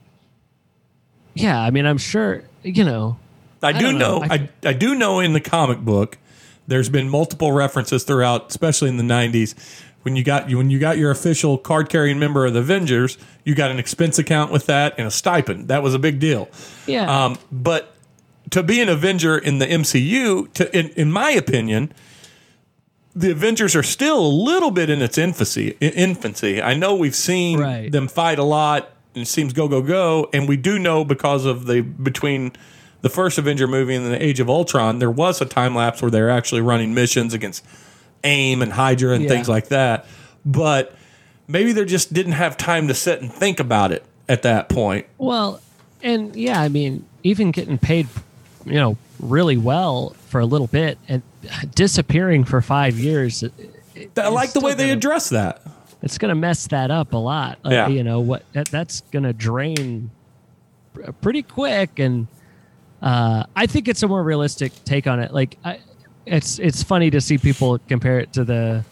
yeah, I mean, I'm sure you know. I do don't know. know. I- I, I do know in the comic book, there's been multiple references throughout, especially in the nineties. When you got when you got your official card carrying member of the Avengers, you got an expense account with that and a stipend. That was a big deal. Yeah. Um, but to be an Avenger in the M C U, to in, in my opinion, the Avengers are still a little bit in its infancy. in- Infancy. I know we've seen Right. them fight a lot, and it seems go go go, and we do know because of the between the first Avenger movie and the Age of Ultron, there was a time lapse where they're actually running missions against AIM and Hydra and Yeah. things like that. But maybe they just didn't have time to sit and think about it at that point. Well, and yeah, I mean, even getting paid, you know, really well for a little bit and disappearing for five years. It, it- I like it's the way still they gonna- address that. It's going to mess that up a lot. Uh, Yeah. You know what? That, that's going to drain pr- pretty quick, and uh, I think it's a more realistic take on it. Like, I, it's it's funny to see people compare it to the.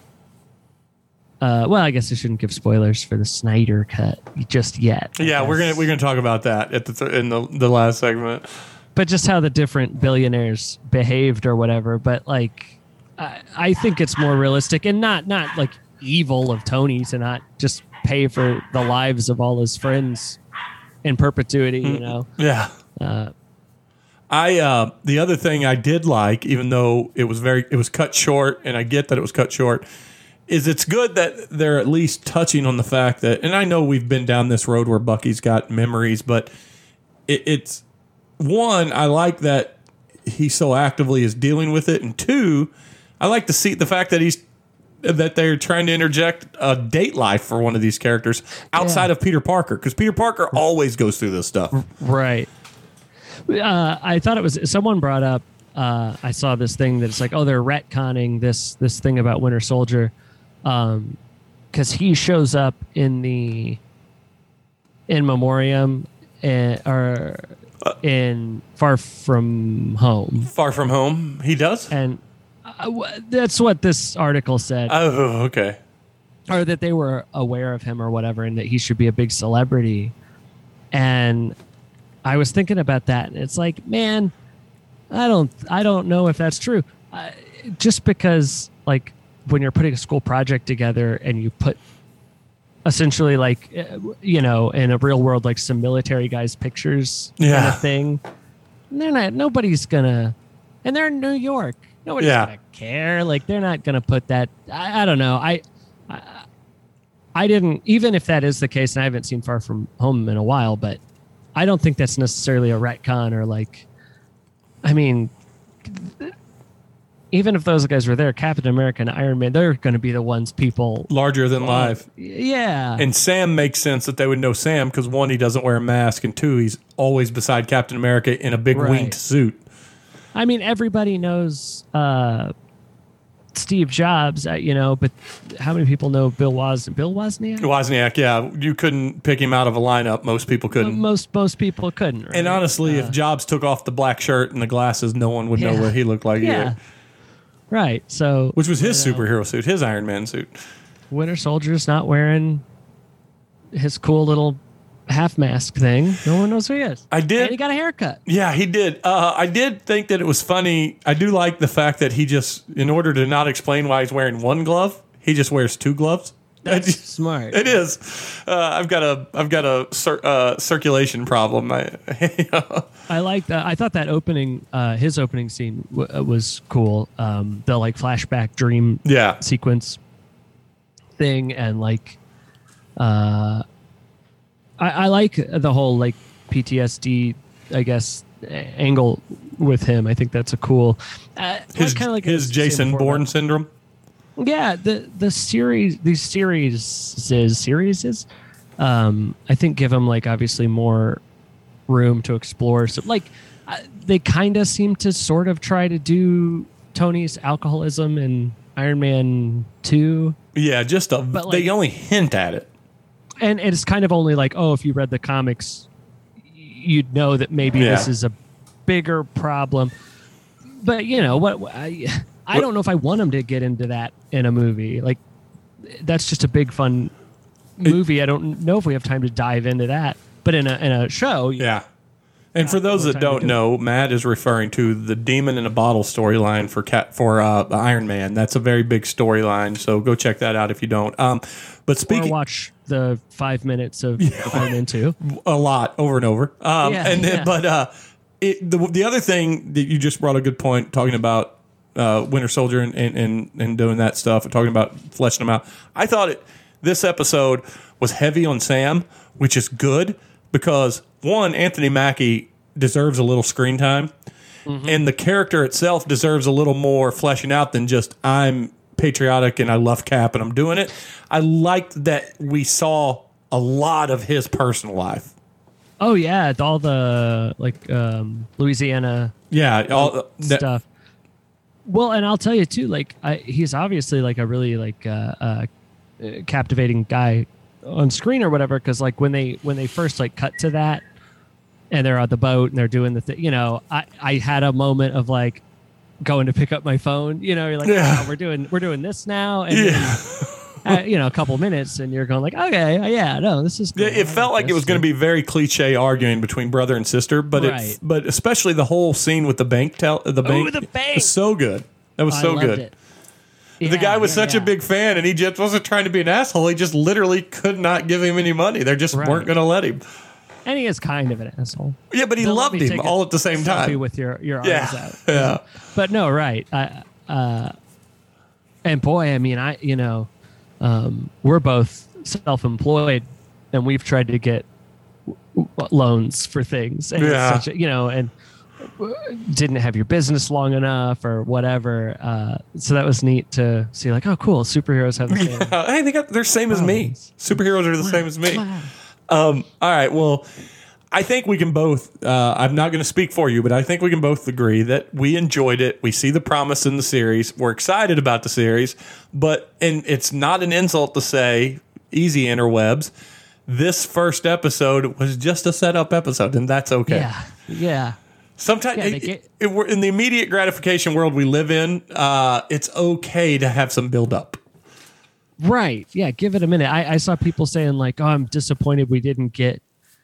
Uh, well, I guess I shouldn't give spoilers for the Snyder cut just yet. I Yeah, we're guess. gonna we're gonna talk about that at the th- in the the last segment. But just how the different billionaires behaved or whatever. But like, I, I think it's more realistic and not not like evil of Tony to not just pay for the lives of all his friends in perpetuity, you know? Yeah. Uh, I uh, the other thing I did like, even though it was very it was cut short, and I get that it was cut short, is it's good that they're at least touching on the fact that, and I know we've been down this road where Bucky's got memories, but it, it's one, I like that he so actively is dealing with it, and two, I like to see the fact that he's that they're trying to interject a date life for one of these characters outside Yeah. of Peter Parker, because Peter Parker always goes through this stuff. right. Uh, I thought it was someone brought up. Uh, I saw this thing that's like, oh, they're retconning this this thing about Winter Soldier, um, because he shows up in the in Memoriam, uh, or in Far From Home, Far From Home, he does? and uh, w- that's what this article said, Oh, okay. or that they were aware of him or whatever, and that he should be a big celebrity. And I was thinking about that, and it's like, man, I don't, I don't know if that's true. Uh, just because, like, when you're putting a school project together and you put essentially, like, uh, you know, in a real world, like some military guys' pictures, kind Yeah. of thing, they're not. Nobody's gonna, and they're in New York. Nobody's Yeah. gonna care. Like, they're not gonna put that. I, I don't know. I, I, I didn't. Even if that is the case, and I haven't seen Far From Home in a while, but I don't think that's necessarily a retcon or like, I mean, even if those guys were there, Captain America and Iron Man, they're going to be the ones people. Larger than life. Yeah. And Sam makes sense that they would know Sam because one, he doesn't wear a mask, and two, he's always beside Captain America in a big Right. winged suit. I mean, everybody knows uh, Steve Jobs, uh, you know, but how many people know Bill Woz Bill Wozniak? Wozniak, yeah, you couldn't pick him out of a lineup. Most people couldn't. Most most people couldn't. Right? And honestly, Uh, if Jobs took off the black shirt and the glasses, no one would know Yeah. what he looked like yeah, either. right. So, Which was his you know, superhero suit, his Iron Man suit. Winter Soldier's not wearing his cool little half mask thing. No one knows who he is. I did. And he got a haircut. Yeah, he did. Uh, I did think that it was funny. I do like the fact that he just, in order to not explain why he's wearing one glove, he just wears two gloves. That's smart. It is. Uh, I've got a I've got a cir- uh, circulation problem. I, I like that. I thought that opening, uh, his opening scene w- uh, was cool. Um, the like flashback dream yeah. sequence thing, and like, uh, I, I like the whole like P T S D, I guess, a- angle with him. I think that's a cool. Uh, His kind of like his I was saying Jason before Bourne about- syndrome. Yeah, the the series, these series, series is, um, I think give him like obviously more room to explore. So like, uh, they kind of seem to sort of try to do Tony's alcoholism in Iron Man two, Yeah, just a. But, like- they only hint at it. and it's kind of only like, oh, if you read the comics, you'd know that maybe Yeah. this is a bigger problem. But you know what? I I don't know if I want him to get into that in a movie. Like, that's just a big fun movie. I don't know if we have time to dive into that. But in a in a show, Yeah. And for those more that time to don't do it. know, Matt is referring to the Demon in a Bottle storyline for cat for uh, Iron Man. That's a very big storyline, so go check that out if you don't. Um, but or speaking watch the five minutes of Iron Man two. a lot over and over, um, Yeah, and then yeah. but uh, it, the the other thing that you just brought a good point talking about uh, Winter Soldier and, and and and doing that stuff and talking about fleshing them out. I thought it this episode was heavy on Sam, which is good because one, Anthony Mackie deserves a little screen time, Mm-hmm. and the character itself deserves a little more fleshing out than just I'm patriotic and I love Cap and I'm doing it. I liked that we saw a lot of his personal life. Oh yeah, all the like um, Louisiana Yeah, all that, stuff. Well, and I'll tell you too, like I, he's obviously like a really like uh, uh, captivating guy on screen or whatever. Because like when they when they first like cut to that, and they're on the boat and they're doing the thing, you know, I I had a moment of like going to pick up my phone. You know, you're like, Yeah. oh, we're doing we're doing this now, and yeah. then, uh, you know, a couple minutes, and you're going like, okay, yeah, no, this is. Cool. Yeah, it felt like it was going to be very cliche arguing between brother and sister, but Right. it, but especially the whole scene with the bank tell the bank, the bank! was so good. That was I so loved good. it. the Yeah, guy was yeah, such yeah. a big fan, and he just wasn't trying to be an asshole. He just literally could not give him any money. They just Right. weren't going to let him. And he is kind of an asshole. Yeah, but he Don't let loved me him take a all at the same selfie time. with your your Yeah, arms out. yeah. But no, right. I, uh, and boy, I mean, I you know, um, we're both self-employed, and we've tried to get w- w- loans for things. And Yeah. it's such a, you know, and didn't have your business long enough or whatever. Uh, so that was neat to see. Like, oh, cool, superheroes have the same. Uh, hey, they got they're same as me. Problems. Superheroes are the same as me. Wow. Um, all right. Well, I think we can both. Uh, I'm not going to speak for you, but I think we can both agree that we enjoyed it. We see the promise in the series. We're excited about the series, but and it's not an insult to say, easy interwebs. This first episode was just a setup episode, and that's okay. Yeah, yeah. Sometimes Yeah, they it- get- it- we're in the immediate gratification world we live in, uh, it's okay to have some build up. Right. Yeah. Give it a minute. I, I saw people saying like, "Oh, I'm disappointed we didn't get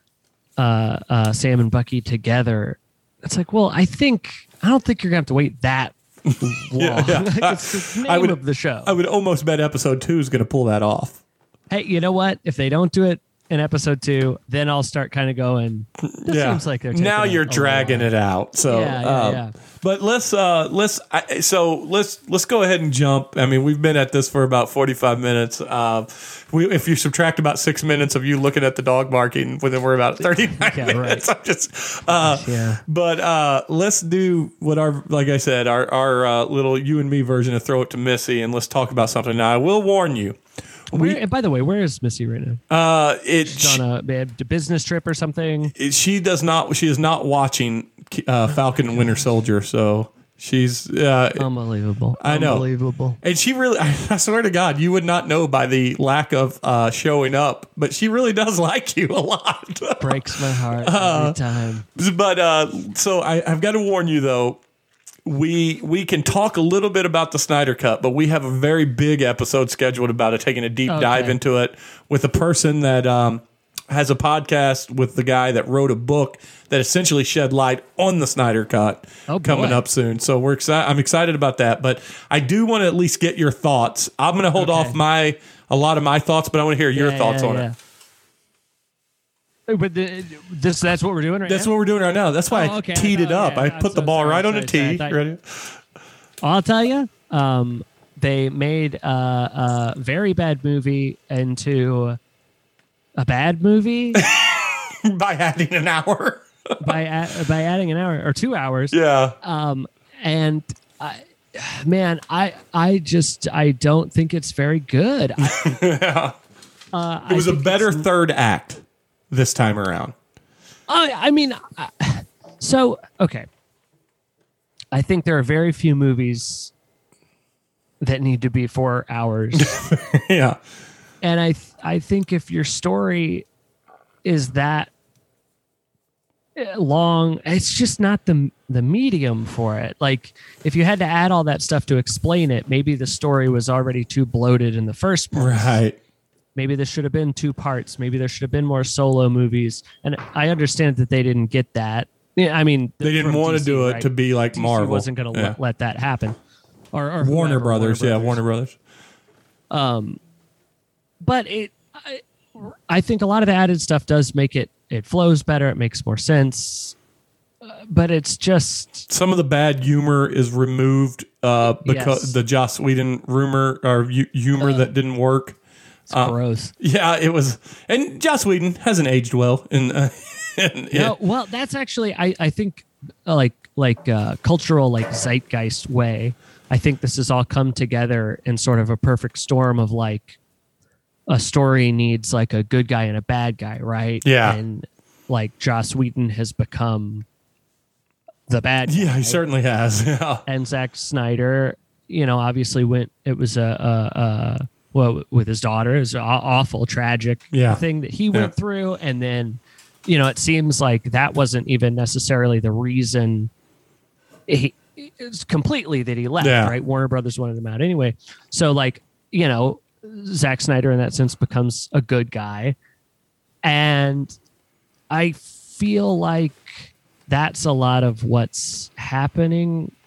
uh, uh, Sam and Bucky together." It's like, well, I think I don't think you're gonna have to wait that long. Yeah, yeah. It's the name I would- of the show. I would almost bet episode two is going to pull that off. Hey, you know what? If they don't do it in episode two, then I'll start kind of going. This seems like they're taking now a- you're a dragging while. it out. So Yeah, yeah, um, yeah. But let's uh let's I, so let's let's go ahead and jump. I mean, we've been at this for about forty-five minutes. Uh, we if you subtract about six minutes of you looking at the dog barking, well, then we're about thirty-nine Yeah, minutes. right. I'm just uh, Yeah. But uh, let's do what our like I said our our uh, little you and me version of throw it to Missy, and let's talk about something. Now I will warn you. Where, and by the way, where is Missy right now? Uh, it She's on a, a business trip or something. she does not she is not watching uh, Falcon and Winter Soldier, so she's uh, Unbelievable. I know. Unbelievable. and she really I swear to God you would not know by the lack of uh, showing up, but she really does like you a lot. Breaks my heart Uh, every time. But uh, so I, I've got to warn you though. We we can talk a little bit about the Snyder Cut, but we have a very big episode scheduled about it, taking a deep Okay. dive into it with a person that um, has a podcast with the guy that wrote a book that essentially shed light on the Snyder Cut Oh, coming boy. up soon. So we're excited. I'm excited about that, but I do want to at least get your thoughts. I'm going to hold Okay. off my a lot of my thoughts, but I want to hear your Yeah, thoughts yeah, on yeah. it. But the, this that's what we're doing right That's now. what we're doing right now. That's why Oh, okay. I teed I it thought- up. yeah, I I'm put the so ball sorry, right on sorry, the sorry. I tee. thought- Ready? I'll tell you. Um, they made a, a very bad movie into a bad movie By adding an hour. by a, by adding an hour or two hours. Yeah. Um, and I, man, I I just I don't think it's very good. I, uh, It was I a think better it's- third act this time around. I, I mean, I, so okay. I think there are very few movies that need to be four hours, Yeah. and I th- I think if your story is that long, it's just not the the medium for it. Like if you had to add all that stuff to explain it, maybe the story was already too bloated in the first place. Right. Maybe this should have been two parts. Maybe there should have been more solo movies. And I understand that they didn't get that. Yeah, I mean, They didn't from want D to C, do it right? to be like D C Marvel. wasn't going to Yeah. let, let that happen. Or, or Warner whoever, Brothers. Yeah, Brothers. Warner Brothers. But it, I, I think a lot of the added stuff does make it. It flows better. It makes more sense. Uh, but it's just Some of the bad humor is removed uh, because Yes. the Joss Whedon rumor or hu- humor that didn't work. it's gross. Yeah, it was. And Joss Whedon hasn't aged well. And, uh, and yeah. No, well, that's actually I, I think uh, like like uh, cultural like zeitgeist way. I think this has all come together in sort of a perfect storm of like a story needs like a good guy and a bad guy, right? Yeah. And like Joss Whedon has become the bad guy. Yeah, he certainly has. Yeah. And Zack Snyder, you know, obviously went. It was a, a, a well with his daughter. It was an aw- awful, tragic Yeah. thing that he went Yeah. through, and then, you know, it seems like that wasn't even necessarily the reason. He it's completely that he left. Yeah. Right, Warner Brothers wanted him out anyway. So, like, you know, Zack Snyder in that sense becomes a good guy, and I feel like that's a lot of what's happening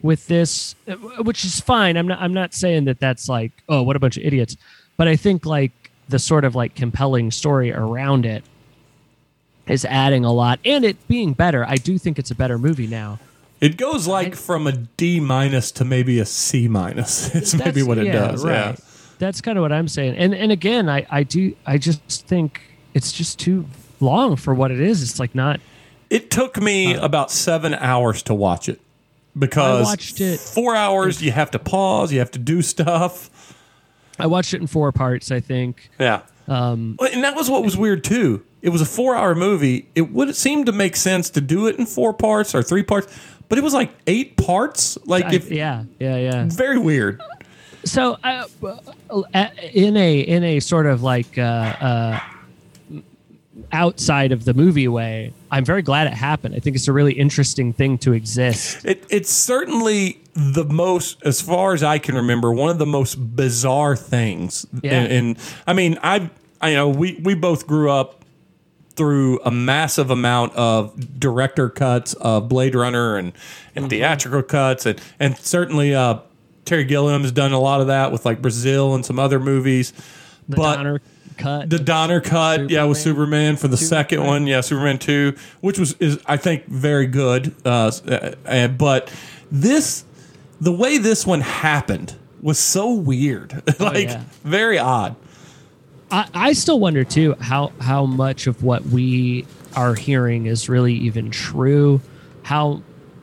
with this, which is fine. I'm not. I'm not saying that that's like, oh, what a bunch of idiots. But I think like the sort of like compelling story around it is adding a lot, and it being better. I do think it's a better movie now. It goes like I, from a D minus to maybe a C minus. It's maybe what it yeah, does. Right. Yeah, that's kind of what I'm saying. And and again, I I do. I just think it's just too long for what it is. It's like not. It took me uh, about seven hours to watch it because I watched it four hours. You have to pause. You have to do stuff. I watched it in four parts, I think. Yeah. Um, and that was what was weird too. It was a four-hour movie. It would seem to make sense to do it in four parts or three parts, but it was like eight parts. Like I, if yeah, yeah, yeah. Very weird. So, uh, in a in a sort of like uh, uh, outside of the movie way, I'm very glad it happened. I think it's a really interesting thing to exist. It, it's certainly the most, as far as I can remember, one of the most bizarre things. Yeah. And, and I mean, I, I you know, we we both grew up through a massive amount of director cuts of Blade Runner and, and mm-hmm. theatrical cuts, and and certainly uh, Terry Gilliam has done a lot of that with like Brazil and some other movies. The but Donner cut, the Donner cut, Superman. yeah, with Superman for the Superman. second one, yeah, Superman two, which was is I think very good. Uh, and, but this, the way this one happened was so weird, like oh, yeah. very odd. I, I still wonder too how how much of what we are hearing is really even true. How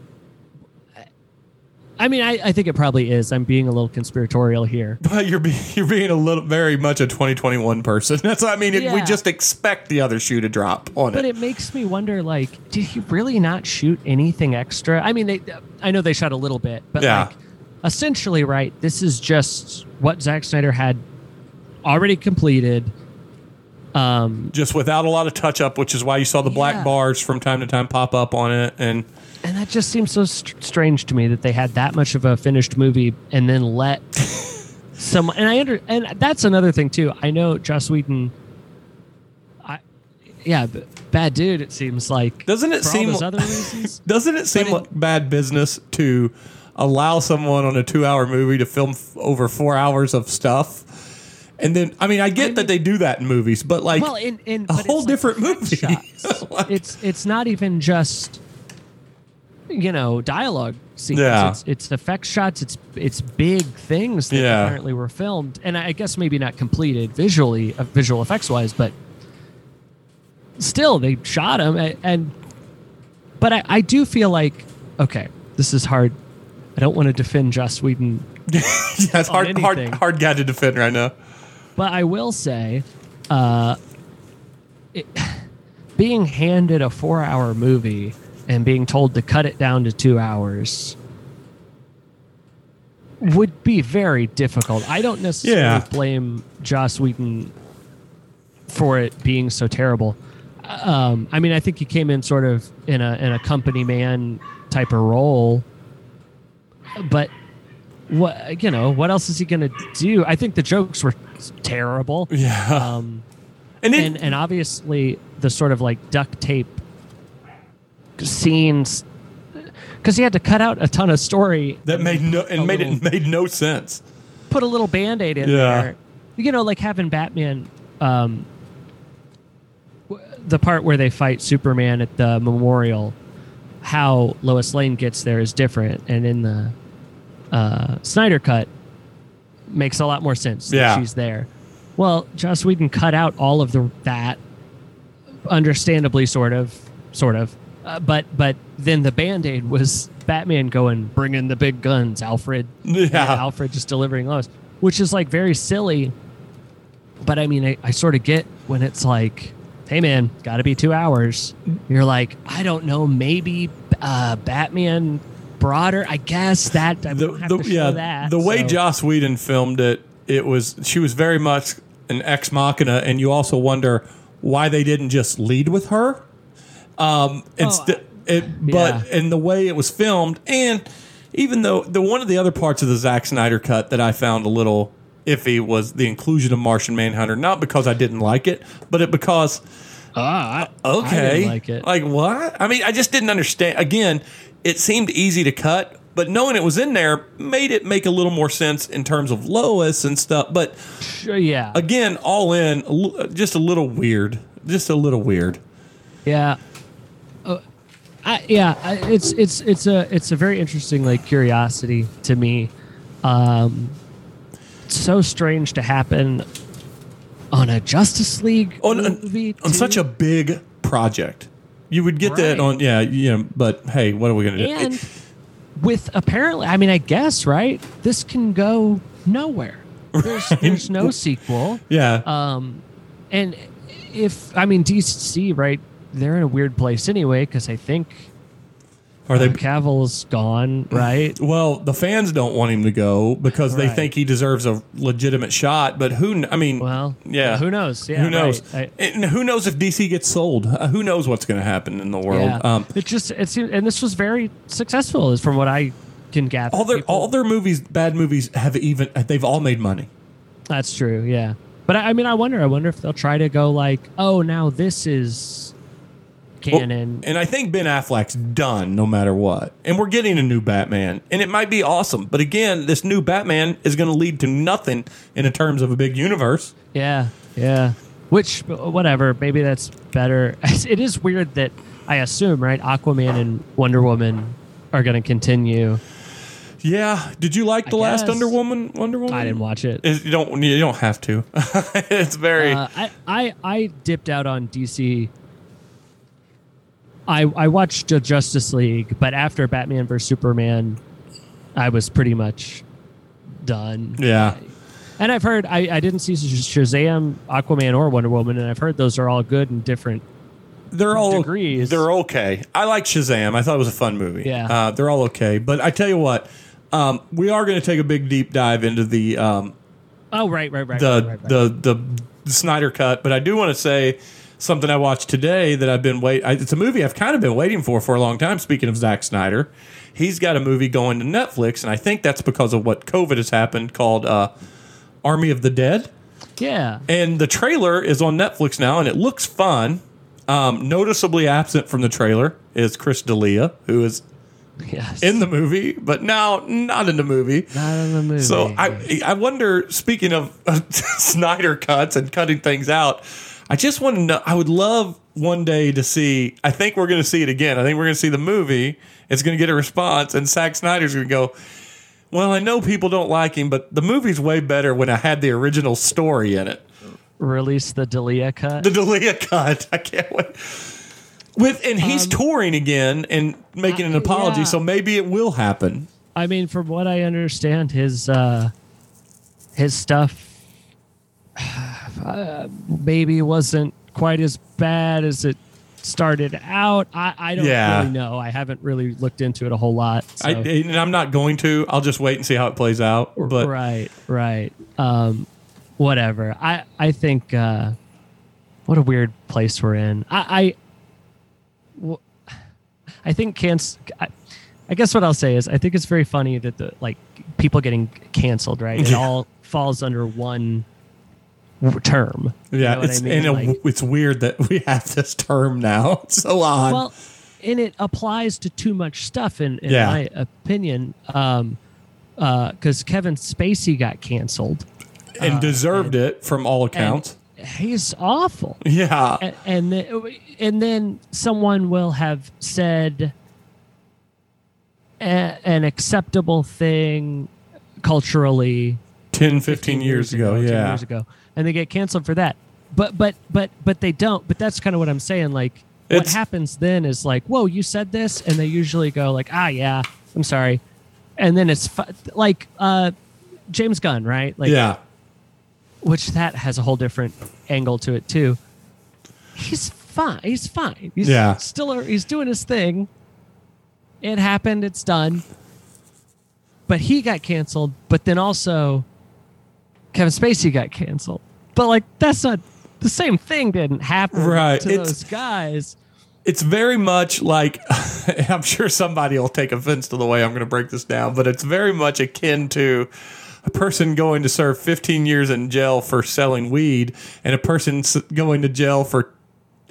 I mean, I, I think it probably is. I'm being a little conspiratorial here. But you're be, you're being a little very much a twenty twenty-one person. That's what I mean. It, yeah. We just expect the other shoe to drop on but it. But it it makes me wonder, like, did he really not shoot anything extra? I mean, they I know they shot a little bit, but yeah. like essentially, right, this is just what Zack Snyder had already completed, um, just without a lot of touch up, which is why you saw the black yeah. bars from time to time pop up on it, and and that just seems so st- strange to me that they had that much of a finished movie and then let some. And I under and that's another thing too. I know Joss Whedon. I yeah, b- bad dude. It seems like doesn't it for seem all those other reasons? Doesn't it seem it, like bad business to allow someone on a two-hour movie to film f- over four hours of stuff? And then, I mean, I get I mean, that they do that in movies, but like well, in, in, a whole like different movie. like, it's it's not even just, you know, dialogue scenes. Yeah. It's, it's effect shots. It's it's big things that yeah. apparently were filmed, and I guess maybe not completed visually, uh, visual effects wise, but still they shot them. And, and but I, I do feel like okay, this is hard. I don't want to defend Joss Whedon. yeah, it's hard, hard, hard guy to defend right now. But I will say, uh, it, being handed a four-hour movie and being told to cut it down to two hours would be very difficult. I don't necessarily yeah. blame Joss Whedon for it being so terrible. Um, I mean, I think he came in sort of in a in a company man type of role, but. What you know? What else is he going to do? I think the jokes were terrible. Yeah, um, and, it, and and obviously the sort of like duct tape scenes because he had to cut out a ton of story that made no and made little, it made no sense. Put a little Band-Aid in yeah. there, you know, like having Batman. Um, the part where they fight Superman at the memorial, how Lois Lane gets there is different, and in the Uh, Snyder cut makes a lot more sense that yeah. she's there. Well, Joss Whedon cut out all of the that, understandably, sort of, sort of. Uh, but but then the Band-Aid was Batman going, bring in the big guns, Alfred. Yeah. Alfred just delivering Lois, which is like very silly. But I mean, I, I sort of get when it's like, hey man, got to be two hours. You're like, I don't know, maybe uh, Batman. Broader, I guess that I the, have the, to show yeah, that. The way so. Joss Whedon filmed it, it was she was very much an ex machina, and you also wonder why they didn't just lead with her. Um, instead, oh, it, but yeah. in the way it was filmed, and even though the one of the other parts of the Zack Snyder cut that I found a little iffy was the inclusion of Martian Manhunter, not because I didn't like it, but it because ah, okay, I didn't like it. Like what? I mean, I just didn't understand. Again. It seemed easy to cut, but knowing it was in there made it make a little more sense in terms of Lois and stuff. But Sure, yeah. again, all in, a li- just a little weird. Just a little weird. Yeah. Uh, I, yeah, I, it's it's it's a it's a very interesting like curiosity to me. Um, it's so strange to happen on a Justice League On, movie on too. such a big project. You would get that Right. on, yeah, yeah, but hey, what are we going to do? and with apparently, I mean, I guess right. This can go nowhere. There's there's no sequel. yeah. Um, and if I mean D C, right? They're in a weird place anyway because I think Are they? uh, Cavill's gone, right? Well, the fans don't want him to go because they Right. think he deserves a legitimate shot. But who? kn- I mean, Well, yeah. who knows? Yeah, who knows? right. I- and who knows if D C gets sold? Uh, who knows what's going to happen in the world? Yeah. Um, it just it seems, and this was very successful, is from what I can gather. all their People- all their movies, bad movies, have even they've all made money. That's true. Yeah, but I, I mean, I wonder. I wonder if they'll try to go like, oh, now this is Well, canon. and I think Ben Affleck's done no matter what. And we're getting a new Batman. And it might be awesome. But again, this new Batman is going to lead to nothing in terms of a big universe. Yeah, yeah. Which, whatever. Maybe that's better. It is weird that I assume, right? Aquaman and Wonder Woman are going to continue. Yeah. Did you like the I last guess. Wonder Woman? Wonder Woman? I didn't watch it. It- you don't. You don't have to. It's very. Uh, I, I I dipped out on D C. I I watched uh, Justice League, but after Batman versus Superman, I was pretty much done. yeah. And I've heard I, I didn't see Shazam, Aquaman, or Wonder Woman, and I've heard those are all good and different. They're all degrees. They're okay. I like Shazam. I thought it was a fun movie. Yeah. Uh, they're all okay. But I tell you what, um, we are going to take a big deep dive into the um, Oh right, right, right. the right, right, right. the the Snyder cut. But I do want to say something I watched today that I've been wait. I, it's a movie I've kind of been waiting for for a long time. Speaking of Zack Snyder, he's got a movie going to Netflix, and I think that's because of what COVID has happened, called uh, Army of the Dead. Yeah. And the trailer is on Netflix now, and it looks fun. Um, noticeably absent from the trailer is Chris D'Elia, who is Yes. in the movie, but now not in the movie. Not in the movie. So I I wonder, speaking of uh, Snyder cuts and cutting things out, I just want to know, I would love one day to see, I think we're going to see it again. I think we're going to see the movie. It's going to get a response, and Zack Snyder's going to go, well, I know people don't like him, but the movie's way better when I had the original story in it. Release the D'Elia cut. The D'Elia cut. I can't wait. With and he's touring again and making an uh, apology, yeah. so maybe it will happen. I mean, from what I understand, his uh, his stuff uh, maybe wasn't quite as bad as it started out. I, I don't Yeah. really know. I haven't really looked into it a whole lot. So. I, and I'm not going to. I'll just wait and see how it plays out. But right, right. Um, whatever. I I think uh, what a weird place we're in. I I, w- I think can't. I, I guess what I'll say is I think it's very funny that the like people getting canceled. Right, it Yeah. all falls under one w- term. You yeah, know what it's I mean? and it, Like- it's weird that we have this term now. It's so odd. well, and it applies to too much stuff in, in Yeah. my opinion. Um, because Kevin Spacey got canceled. and uh, deserved it from all accounts. He's awful. yeah. and and, the, and then someone will have said a, an acceptable thing culturally ten, fifteen years ago. ten Yeah. years ago, and they get canceled for that. But but but but they don't. But that's kind of what I'm saying. Like what It's- happens then is like, whoa, you said this, and they usually go like, ah, yeah, I'm sorry, and then it's fu- like uh, James Gunn, right? Like, Yeah. which that has a whole different angle to it too. He's fine. He's fine. He's Yeah. still he's doing his thing. It happened. It's done. But he got canceled. But then also, Kevin Spacey got canceled. But like that's not the same thing. Didn't happen Right. to It's- those guys. It's very much like, I'm sure somebody will take offense to the way I'm going to break this down, but it's very much akin to a person going to serve fifteen years in jail for selling weed and a person s- going to jail for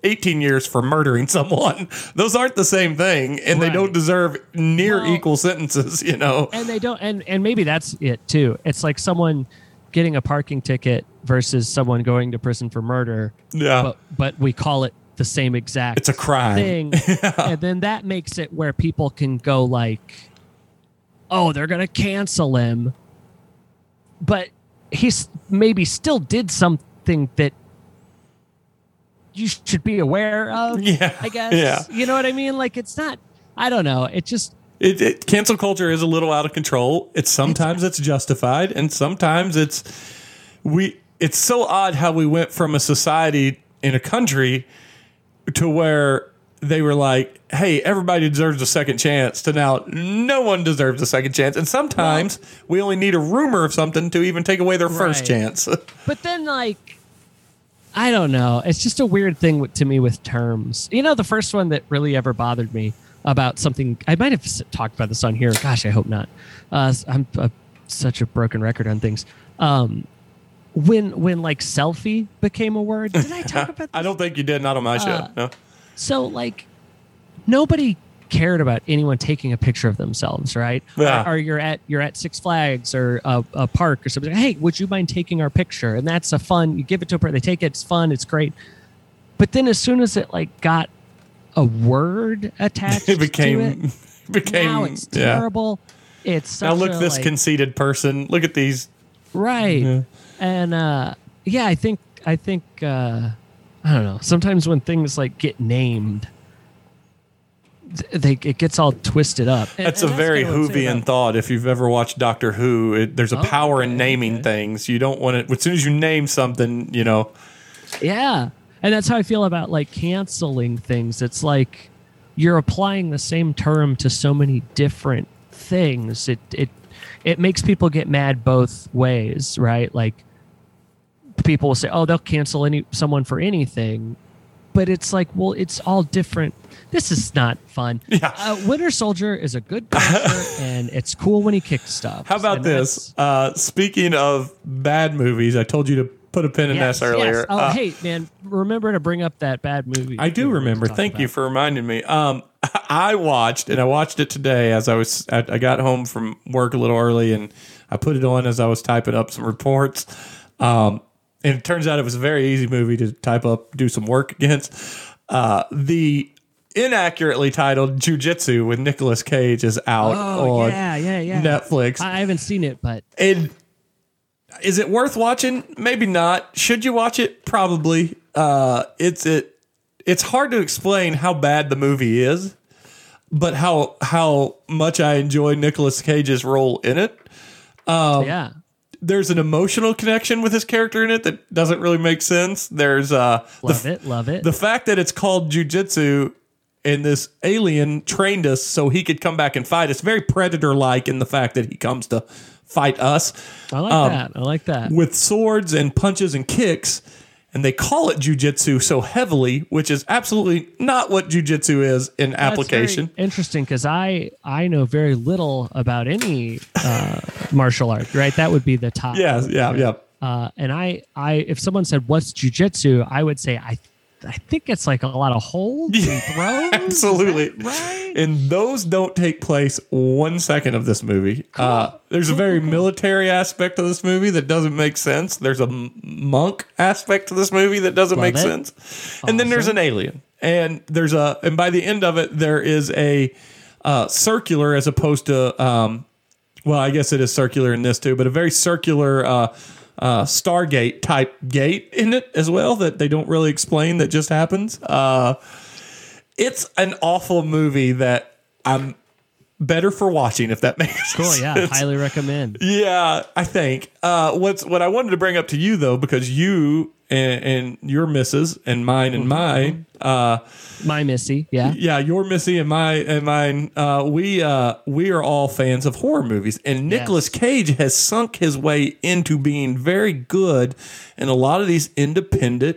eighteen years for murdering someone. Those aren't the same thing, and Right. they don't deserve near Well- equal sentences, you know? And they don't, and and maybe that's it too. It's like someone getting a parking ticket versus someone going to prison for murder. Yeah. But but we call it the same exact. It's a crime. thing, and then that makes it where people can go like, oh, they're gonna cancel him, but he's maybe still did something that you should be aware of. Yeah, I guess. yeah. You know what I mean? Like it's not. I don't know. It just. It, it, cancel culture is a little out of control. It's sometimes it's justified, and sometimes it's we. It's so odd how we went from a society in a country to where they were like, "Hey, everybody deserves a second chance," to now no one deserves a second chance, and sometimes we only need a rumor of something to even take away their first Right. chance. But then, like, I don't know. It's just a weird thing with, to me with terms. You know, the first one that really ever bothered me about something, I might have s- talked about this on here. Gosh, I hope not. Uh, I'm uh, such a broken record on things. Um, when, when like selfie became a word, did I talk about this? I don't think you did. Not on my show. Uh, No. So, like, nobody cared about anyone taking a picture of themselves, right? Yeah. Or, or you're at you're at Six Flags or a, a park or something. Hey, would you mind taking our picture? And that's a fun. You give it to a person, they take it. It's fun. It's great. But then, as soon as it like got a word attached, It became to it, became now it's yeah. terrible. It's such Now look, a, this like, conceited person. Look at these. right. Yeah. And uh, yeah, I think I think uh, I don't know. Sometimes when things like get named, they it gets all twisted up. And- That's and a very kinda what I'm saying Whovian about- thought. If you've ever watched Doctor Who, it, there's a Oh, power in okay, naming okay. things. You don't want it. As soon as you name something, you know. Yeah, and that's how I feel about like canceling things. It's like you're applying the same term to so many different things. It it it makes people get mad both ways, right? Like people will say, "Oh, they'll cancel any someone for anything," but it's like, well, it's all different. This is not fun. Yeah. Uh, Winter Soldier is a good character, and it's cool when he kicks stuff. How about And this? that's- Uh, speaking of bad movies, I told you to put a pin in Yes, this earlier. yes. Oh, Uh, hey, man, remember to bring up that bad movie. I do we were remember. talking Thank you about. for reminding me. Um, I watched, and I watched it today as I was. I, I got home from work a little early, and I put it on as I was typing up some reports. Um, and it turns out it was a very easy movie to type up, do some work against. Uh, the inaccurately titled Jiu-Jitsu with Nicolas Cage is out Oh, on yeah, yeah, yeah. Netflix. I haven't seen it, but And is it worth watching? Maybe not. Should you watch it? Probably. Uh, it's it. It's hard to explain how bad the movie is, but how how much I enjoy Nicolas Cage's role in it. Um, yeah. There's an emotional connection with his character in it that doesn't really make sense. There's uh, Love the, it, love it. the fact that it's called jujitsu and this alien trained us so he could come back and fight. It's very Predator-like in the fact that he comes to fight us. I like um, that. I like that. With swords and punches and kicks, and they call it jujitsu so heavily, which is absolutely not what jujitsu is in That's application. very interesting because I I know very little about any uh, martial art. Right, that would be the top. Yeah, yeah, yeah. Uh, and I I if someone said what's jujitsu, I would say I I think it's like a lot of holds and throws. Absolutely. Is that right. And those don't take place one second of this movie. Uh, there's a very military aspect to this movie that doesn't make sense. There's a m- monk aspect to this movie that doesn't Love make it. sense. And then there's an alien. And there's a and by the end of it, there is a uh, circular as opposed to um, well, I guess it is circular in this too, but a very circular uh, uh, Stargate type gate in it as well that they don't really explain that just happens. Uh, it's an awful movie that I'm better for watching, if that makes Cool. sense. Yeah, highly recommend. Yeah, I think. Uh, what's what I wanted to bring up to you though, because you and, and your missus and mine and mine, uh, My Missy. Yeah. yeah, your Missy and my and mine, uh, we uh, we are all fans of horror movies, and Nicolas Yes. Cage has sunk his way into being very good in a lot of these independent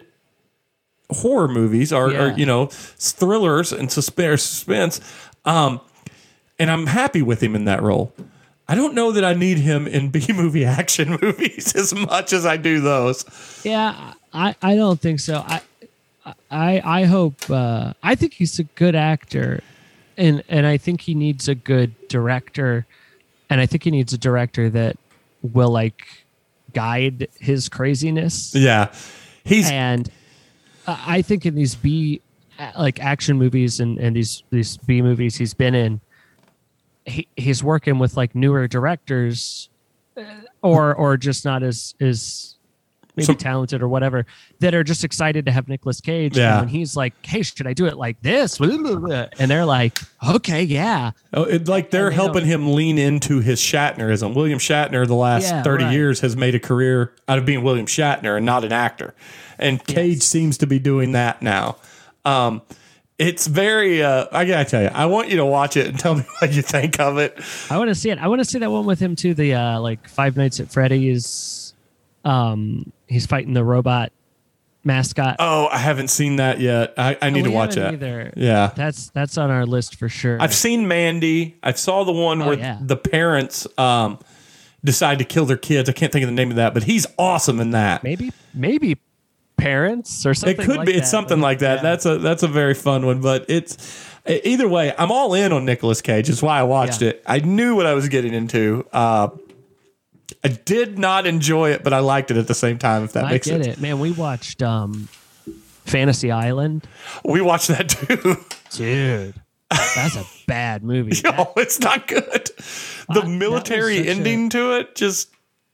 horror movies, or, Yeah. or you know, thrillers and suspense. suspense. Um, and I'm happy with him in that role. I don't know that I need him in B movie action movies as much as I do those. Yeah, I, I don't think so. I I I hope uh, I think he's a good actor, and and I think he needs a good director, and I think he needs a director that will like guide his craziness. Yeah, he's and uh, I think in these B like action movies and and these these B movies he's been in, he he's working with like newer directors, or or just not as as. maybe So- talented or whatever, that are just excited to have Nicolas Cage. Yeah. And when he's like, hey, should I do it like this? And they're like, okay, yeah. Oh, it, like they're And they helping don't- him lean into his Shatnerism. William Shatner, the last Yeah, thirty right. years, has made a career out of being William Shatner and not an actor. And Cage Yes. seems to be doing that now. Um, it's very, uh, I gotta tell you, I want you to watch it and tell me what you think of it. I want to see it. I want to see that one with him too. The uh, like Five Nights at Freddy's. Um, he's fighting the robot mascot. Oh, I haven't seen that yet. I, I need We to watch haven't that. either. Yeah. That's that's on our list for sure. I've seen Mandy. I saw the one Oh, where yeah. the parents um, decide to kill their kids. I can't think of the name of that, but he's awesome in that. maybe maybe parents or It something. could like be. that. It's something like that. Yeah. That's a that's a very fun one. But it's either way. I'm all in on Nicolas Cage. That's why I watched Yeah. it. I knew what I was getting into. Uh, I did not enjoy it, but I liked it at the same time. If that I makes get sense. it, man. We watched um, Fantasy Island. We watched that too. Dude, that's a bad movie. Oh, it's not good. The that military was such ending to it just.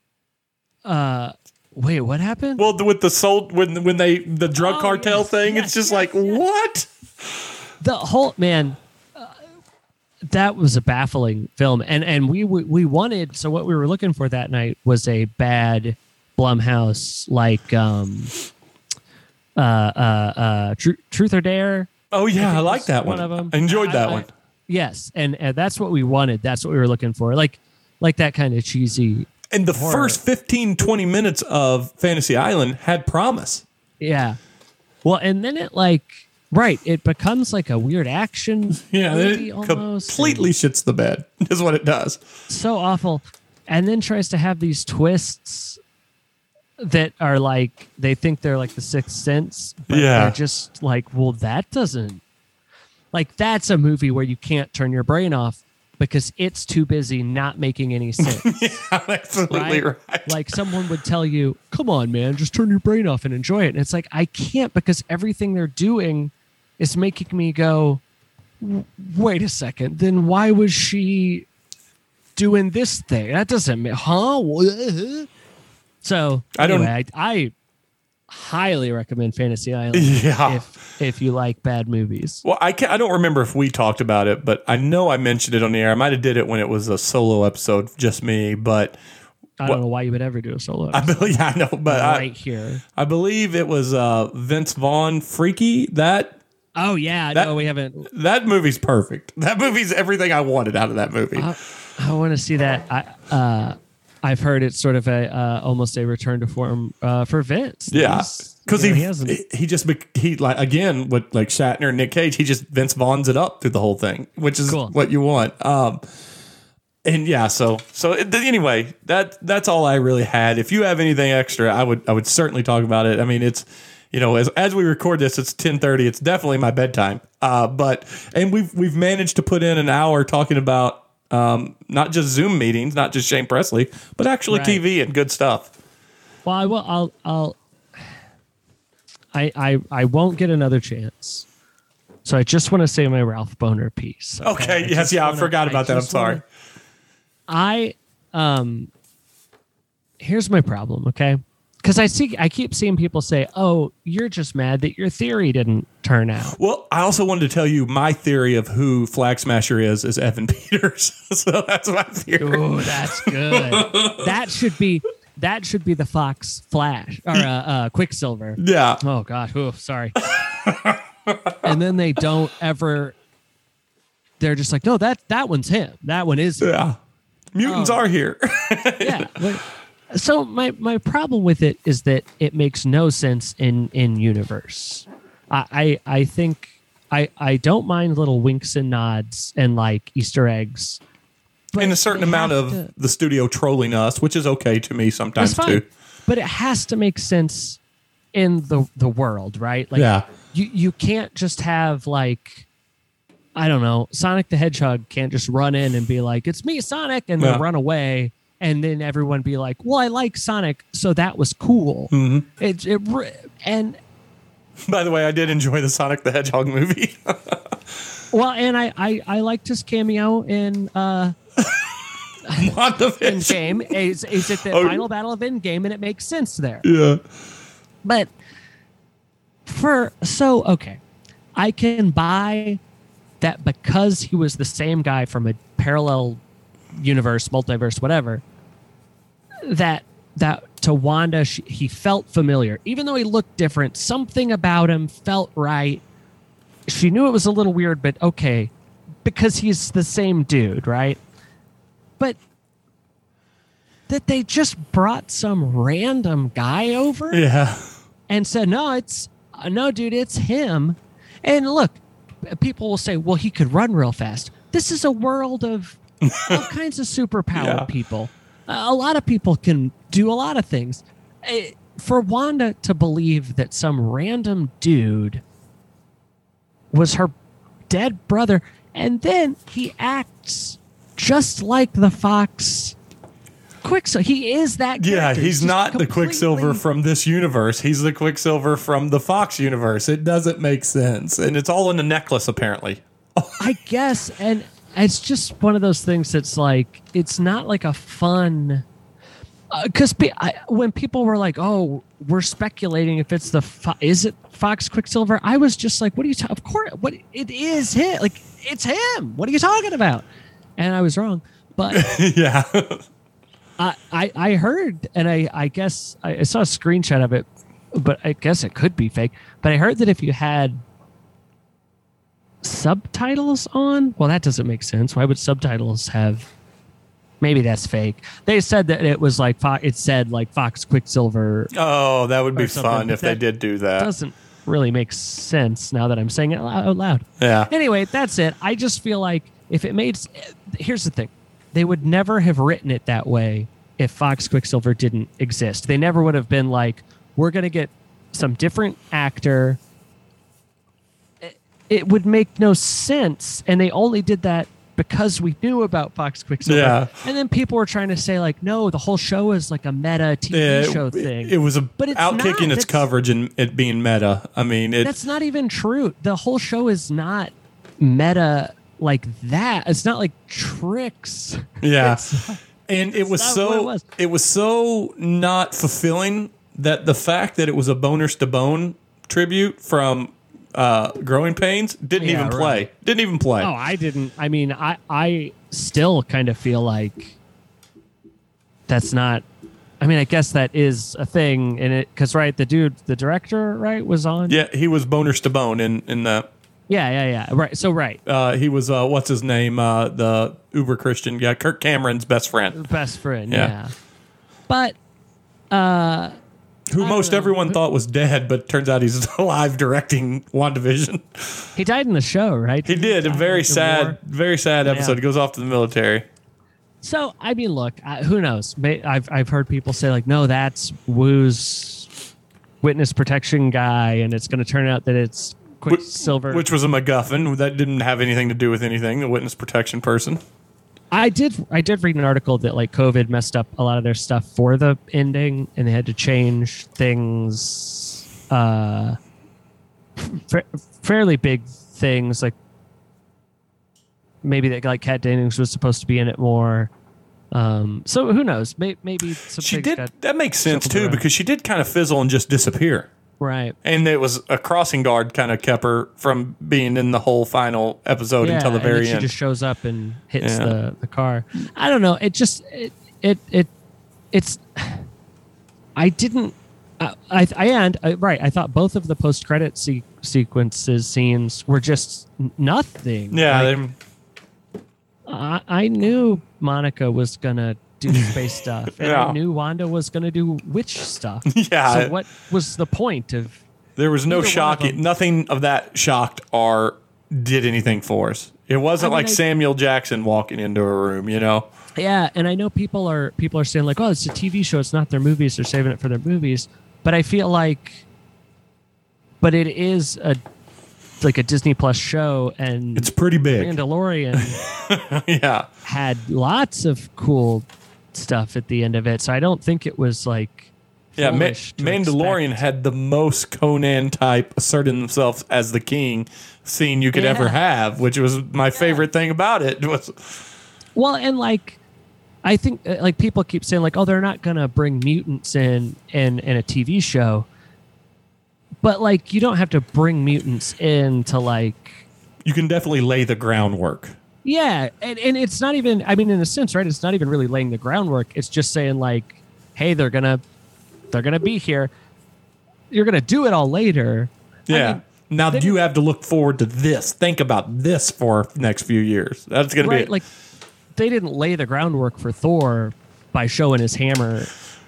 Uh, wait, what happened? Well, with the soul when when they the drug Oh, cartel yes, thing, yes, it's just yes, like yes. what? The whole man, uh, that was a baffling film, and and we, we we wanted. So what we were looking for that night was a bad Blumhouse like um, uh, uh, uh, Tru- Truth or Dare. Oh yeah, I, think like was that one. one of 'em. I enjoyed I- that I- one. Yes, and, and that's what we wanted. That's what we were looking for. Like like that kind of cheesy. And the horror. first fifteen, twenty minutes of Fantasy Island had promise. Yeah. Well, and then it like right, it becomes like a weird action Yeah, movie it almost. completely shits the bed, is what it does. and so awful. And then tries to have these twists that are like they think they're like the Sixth Sense, but Yeah. they're just like, well, that doesn't like that's a movie where you can't turn your brain off because it's too busy not making any sense. Absolutely right. right? Like someone would tell you, come on, man, just turn your brain off and enjoy it. And it's like, I can't because everything they're doing is making me go, "W- wait a second, then why was she doing this thing? That doesn't make, huh? What?" So I don't- anyway, I, I highly recommend Fantasy Island Yeah. if, if you like bad movies. Well, I can't, I don't remember if we talked about it, but I know I mentioned it on the air. I might have did it when it was a solo episode, just me. But I What- don't know why you would ever do a solo I episode believe, yeah, I know, but right I, here. I believe it was uh, Vince Vaughn, Freaky. That Oh, yeah. That- no, we haven't. that movie's perfect. That movie's everything I wanted out of that movie. I, I want to see that. I uh, I've heard it's sort of a uh, almost a return to form uh, for Vince. Yeah, He's- because you know, he he hasn't. he, he just bec- he like again with like Shatner and Nick Cage, he just Vince Vaughn's it up through the whole thing, which is Cool. what you want. Um, and yeah, so so it, anyway, that that's all I really had. If you have anything extra, I would I would certainly talk about it. I mean, it's you know as as we record this, it's ten thirty. It's definitely my bedtime. Uh, but and we've we've managed to put in an hour talking about um not just Zoom meetings, not just Shane Presley, but actually Right. T V and good stuff. Well, I will. I'll. I'll. I, I I won't get another chance. So I just want to say my Ralph Boner piece. Okay, I yes, just yeah, I wanna- forgot about that. I'm just wanna- sorry. I um. Here's my problem. Okay. Because I see, I keep seeing people say, "Oh, you're just mad that your theory didn't turn out." Well, I also wanted to tell you my theory of who Flag Smasher is is Evan Peters. So that's my theory. Ooh, that's good. that should be that should be the Fox Flash or uh, uh, Quicksilver. Yeah. Oh gosh, oof, sorry. And then they don't ever. They're just like, no, that that one's him. That one is him. Yeah. Mutants Oh. are here. Yeah. but- so my my problem with it is that it makes no sense in in universe. I I, I think I I don't mind little winks and nods and like Easter eggs. But and a certain they amount have of to- the studio trolling us, which is okay to me sometimes That's fine. too. But it has to make sense in the the world, right? Like Yeah. you you can't just have like, I don't know, Sonic the Hedgehog can't just run in and be like, it's me, Sonic, and then Yeah. run away, and then everyone be like, well, I like Sonic, so that was cool. Mm-hmm. It, it re- and By the way, I did enjoy the Sonic the Hedgehog movie. well, and I I, I liked his cameo in uh WandaVision. Endgame. Is is it the Oh. final battle of Endgame, and it makes sense there. Yeah. But for so okay, I can buy that because he was the same guy from a parallel universe, multiverse, whatever. That that to Wanda, she, he felt familiar, even though he looked different. Something about him felt right. She knew it was a little weird, but okay, because he's the same dude, right? But that they just brought some random guy over Yeah. and said, no, it's uh, no, dude, it's him. And look, people will say, well, he could run real fast. This is a world of all kinds of superpowered Yeah. people. Uh, a lot of people can do a lot of things. Uh, for Wanda to believe that some random dude was her dead brother, and then he acts just like the Fox Quicksilver. He is that Yeah, character. he's just not the completely- Quicksilver from this universe. He's the Quicksilver from the Fox universe. It doesn't make sense. And it's all in a necklace, apparently. I guess, and it's just one of those things that's like, it's not like a fun. Because pe- I, when people were like, "Oh, we're speculating if it's the Fo- is it Fox Quicksilver?" I was just like, "What are you talking? Of course, what it is him? Like it's him. What are you talking about?" And I was wrong, but Yeah. I, I I heard, and I I guess I, I saw a screenshot of it, but I guess it could be fake. But I heard that if you had subtitles on, well, that doesn't make sense. Why would subtitles have? Maybe that's fake. They said that it was like Fo- it said like Fox Quicksilver. Oh, that would be Or something. fun if they That did do that. Doesn't really make sense now that I'm saying it out loud. Yeah. Anyway, that's it. I just feel like if it made, here's the thing, they would never have written it that way if Fox Quicksilver didn't exist. They never would have been like, we're going to get some different actor. It, it would make no sense, and they only did that because we knew about Fox Quicksilver. Yeah. And then people were trying to say like, no, the whole show is like a meta T V Yeah, show it, thing. it was a, But it's outkicking not. its That's- coverage and it being meta. I mean, it. That's not even true. The whole show is not meta like that. It's not like tricks. Yeah. It's- And it was not so what it was. it was so not fulfilling that the fact that it was a Boners to Bone tribute from uh, Growing Pains didn't Yeah, even play. right. Didn't even play. oh, I didn't. I mean, I I still kind of feel like that's not. I mean, I guess that is a thing in it because right, the dude, the director, right, was on. Yeah, he was Boners to Bone in in the. yeah, yeah, yeah. Right. So right, Uh, he was uh, what's his name? Uh, the uber Christian guy, Kirk Cameron's best friend, best friend. Yeah. Yeah. But who most know. everyone thought was dead, but turns out he's alive directing WandaVision. he died in the show, right? He did a die very in the sad, war? very sad episode. Yeah. He goes off to the military. So I mean, look, I, who knows? May, I've I've heard people say like, no, that's Wu's witness protection guy, and it's going to turn out that it's Quicksilver. Which was a MacGuffin that didn't have anything to do with anything. The witness protection person. I did I did read an article that like COVID messed up a lot of their stuff for the ending, and they had to change things, uh, fa- fairly big things like. Maybe that like Kat Dennings was supposed to be in it more. Um, so who knows? Maybe, maybe some She things did. got- That makes sense shuffled too around. because she did kind of fizzle and just disappear. right. And it was a crossing guard kind of kept her from being in the whole final episode Yeah, until the and then very she end. just shows up and hits Yeah. the, the car. I don't know. It just it it it it's. I didn't. I I, I and uh, right. I thought both of the post credit se- sequences scenes were just n- nothing. yeah, Like, they- I, I knew Monica was gonna do space stuff, and Yeah. I knew Wanda was gonna do witch stuff. Yeah. So what was the point of? there was no Neither one shock. of them. Nothing of that shocked or did anything for us. It wasn't I mean, like I- Samuel Jackson walking into a room, you know. Yeah, and I know people are people are saying like, "Oh, it's a T V show; it's not their movies. They're saving it for their movies." But I feel like but it is a like a Disney Plus show, and It's pretty big. Mandalorian Yeah. had lots of cool stuff at the end of it. So I don't think it was like Yeah, Ma- foolish to Mandalorian expect- had the most Conan type asserting themselves as the king scene you could Yeah. ever have, which was my favorite thing about it. Was Well, and like, I think uh, like people keep saying like, oh, they're not gonna bring mutants in in in a T V show, but like, you don't have to bring mutants in to like, you can definitely lay the groundwork. yeah, and and it's not even. I mean, in a sense, right? It's not even really laying the groundwork. It's just saying like, hey, they're gonna they're gonna be here. You're gonna do it all later. I Yeah. mean, now they you have to look forward to this. Think about this for the next few years. That's going to be right? it. Like, they didn't lay the groundwork for Thor by showing his hammer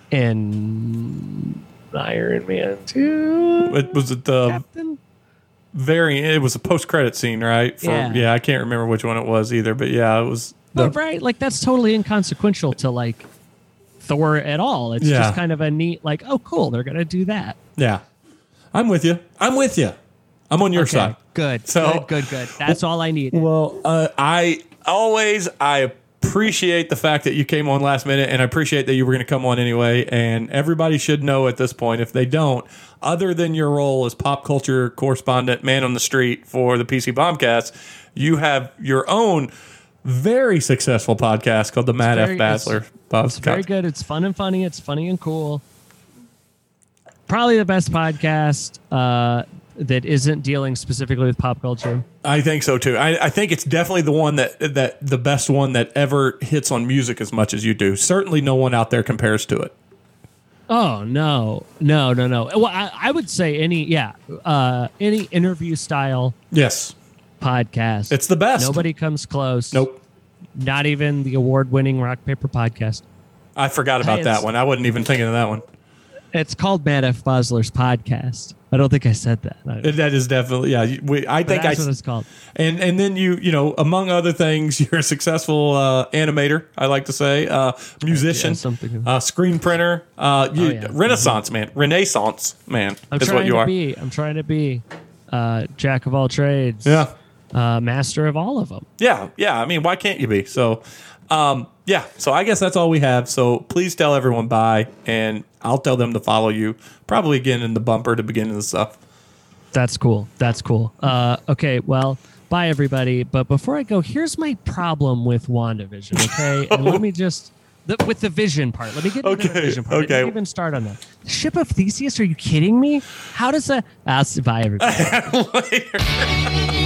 in Iron Man two. It was it the Captain? very. It was a post credit scene, right? For, Yeah. yeah, I can't remember which one it was either, but yeah, it was. The, But right, like that's totally inconsequential to like Thor at all. It's Yeah. just kind of a neat, like, oh, cool, they're gonna do that. Yeah, I'm with you. I'm with you. I'm on your Okay, side. good, So- good, good, good. That's all I need. Well, uh, I always I appreciate the fact that you came on last minute, and I appreciate that you were going to come on anyway. And everybody should know at this point, if they don't, other than your role as pop culture correspondent, man on the street for the P C Bombcast, you have your own very successful podcast called the Matt very- F. Basler Podcast. It's very good. It's fun and funny. It's funny and cool. Probably the best podcast uh, that isn't dealing specifically with pop culture. I think so too. I, I think it's definitely the one that that the best one that ever hits on music as much as you do. Certainly, no one out there compares to it. Oh no, no, no, no. Well, I, I would say any, yeah, uh, any interview style Yes, podcast. it's the best. Nobody comes close. Nope. Not even the award-winning Rock Paper Podcast. I forgot about Hey, that it's- one. I wasn't even thinking of that one. It's called Matt F. Bosler's Podcast. I don't think I said that. I- That is definitely yeah. you- We, I but think I that's what it's called. and and then you you know among other things you're a successful uh, animator. I like to say uh, musician, Yeah, something. uh, screen printer, uh, you, Oh, yeah. Renaissance man, Renaissance man I'm is trying what you to are. be. I'm trying to be uh, jack of all trades. Yeah, Uh, master of all of them. yeah, yeah. I mean, why can't you be? So, um, yeah. So I guess that's all we have. So please tell everyone bye, and I'll tell them to follow you. Probably again in the bumper to begin the stuff. That's cool. That's cool. Uh, okay, well, bye everybody. But before I go, here's my problem with WandaVision. Okay, and let me just the, with the vision part. Let me get into the Okay, vision part. I okay. didn't even start on that. The Ship of Theseus? Are you kidding me? How does that? I'll bye everybody. Later.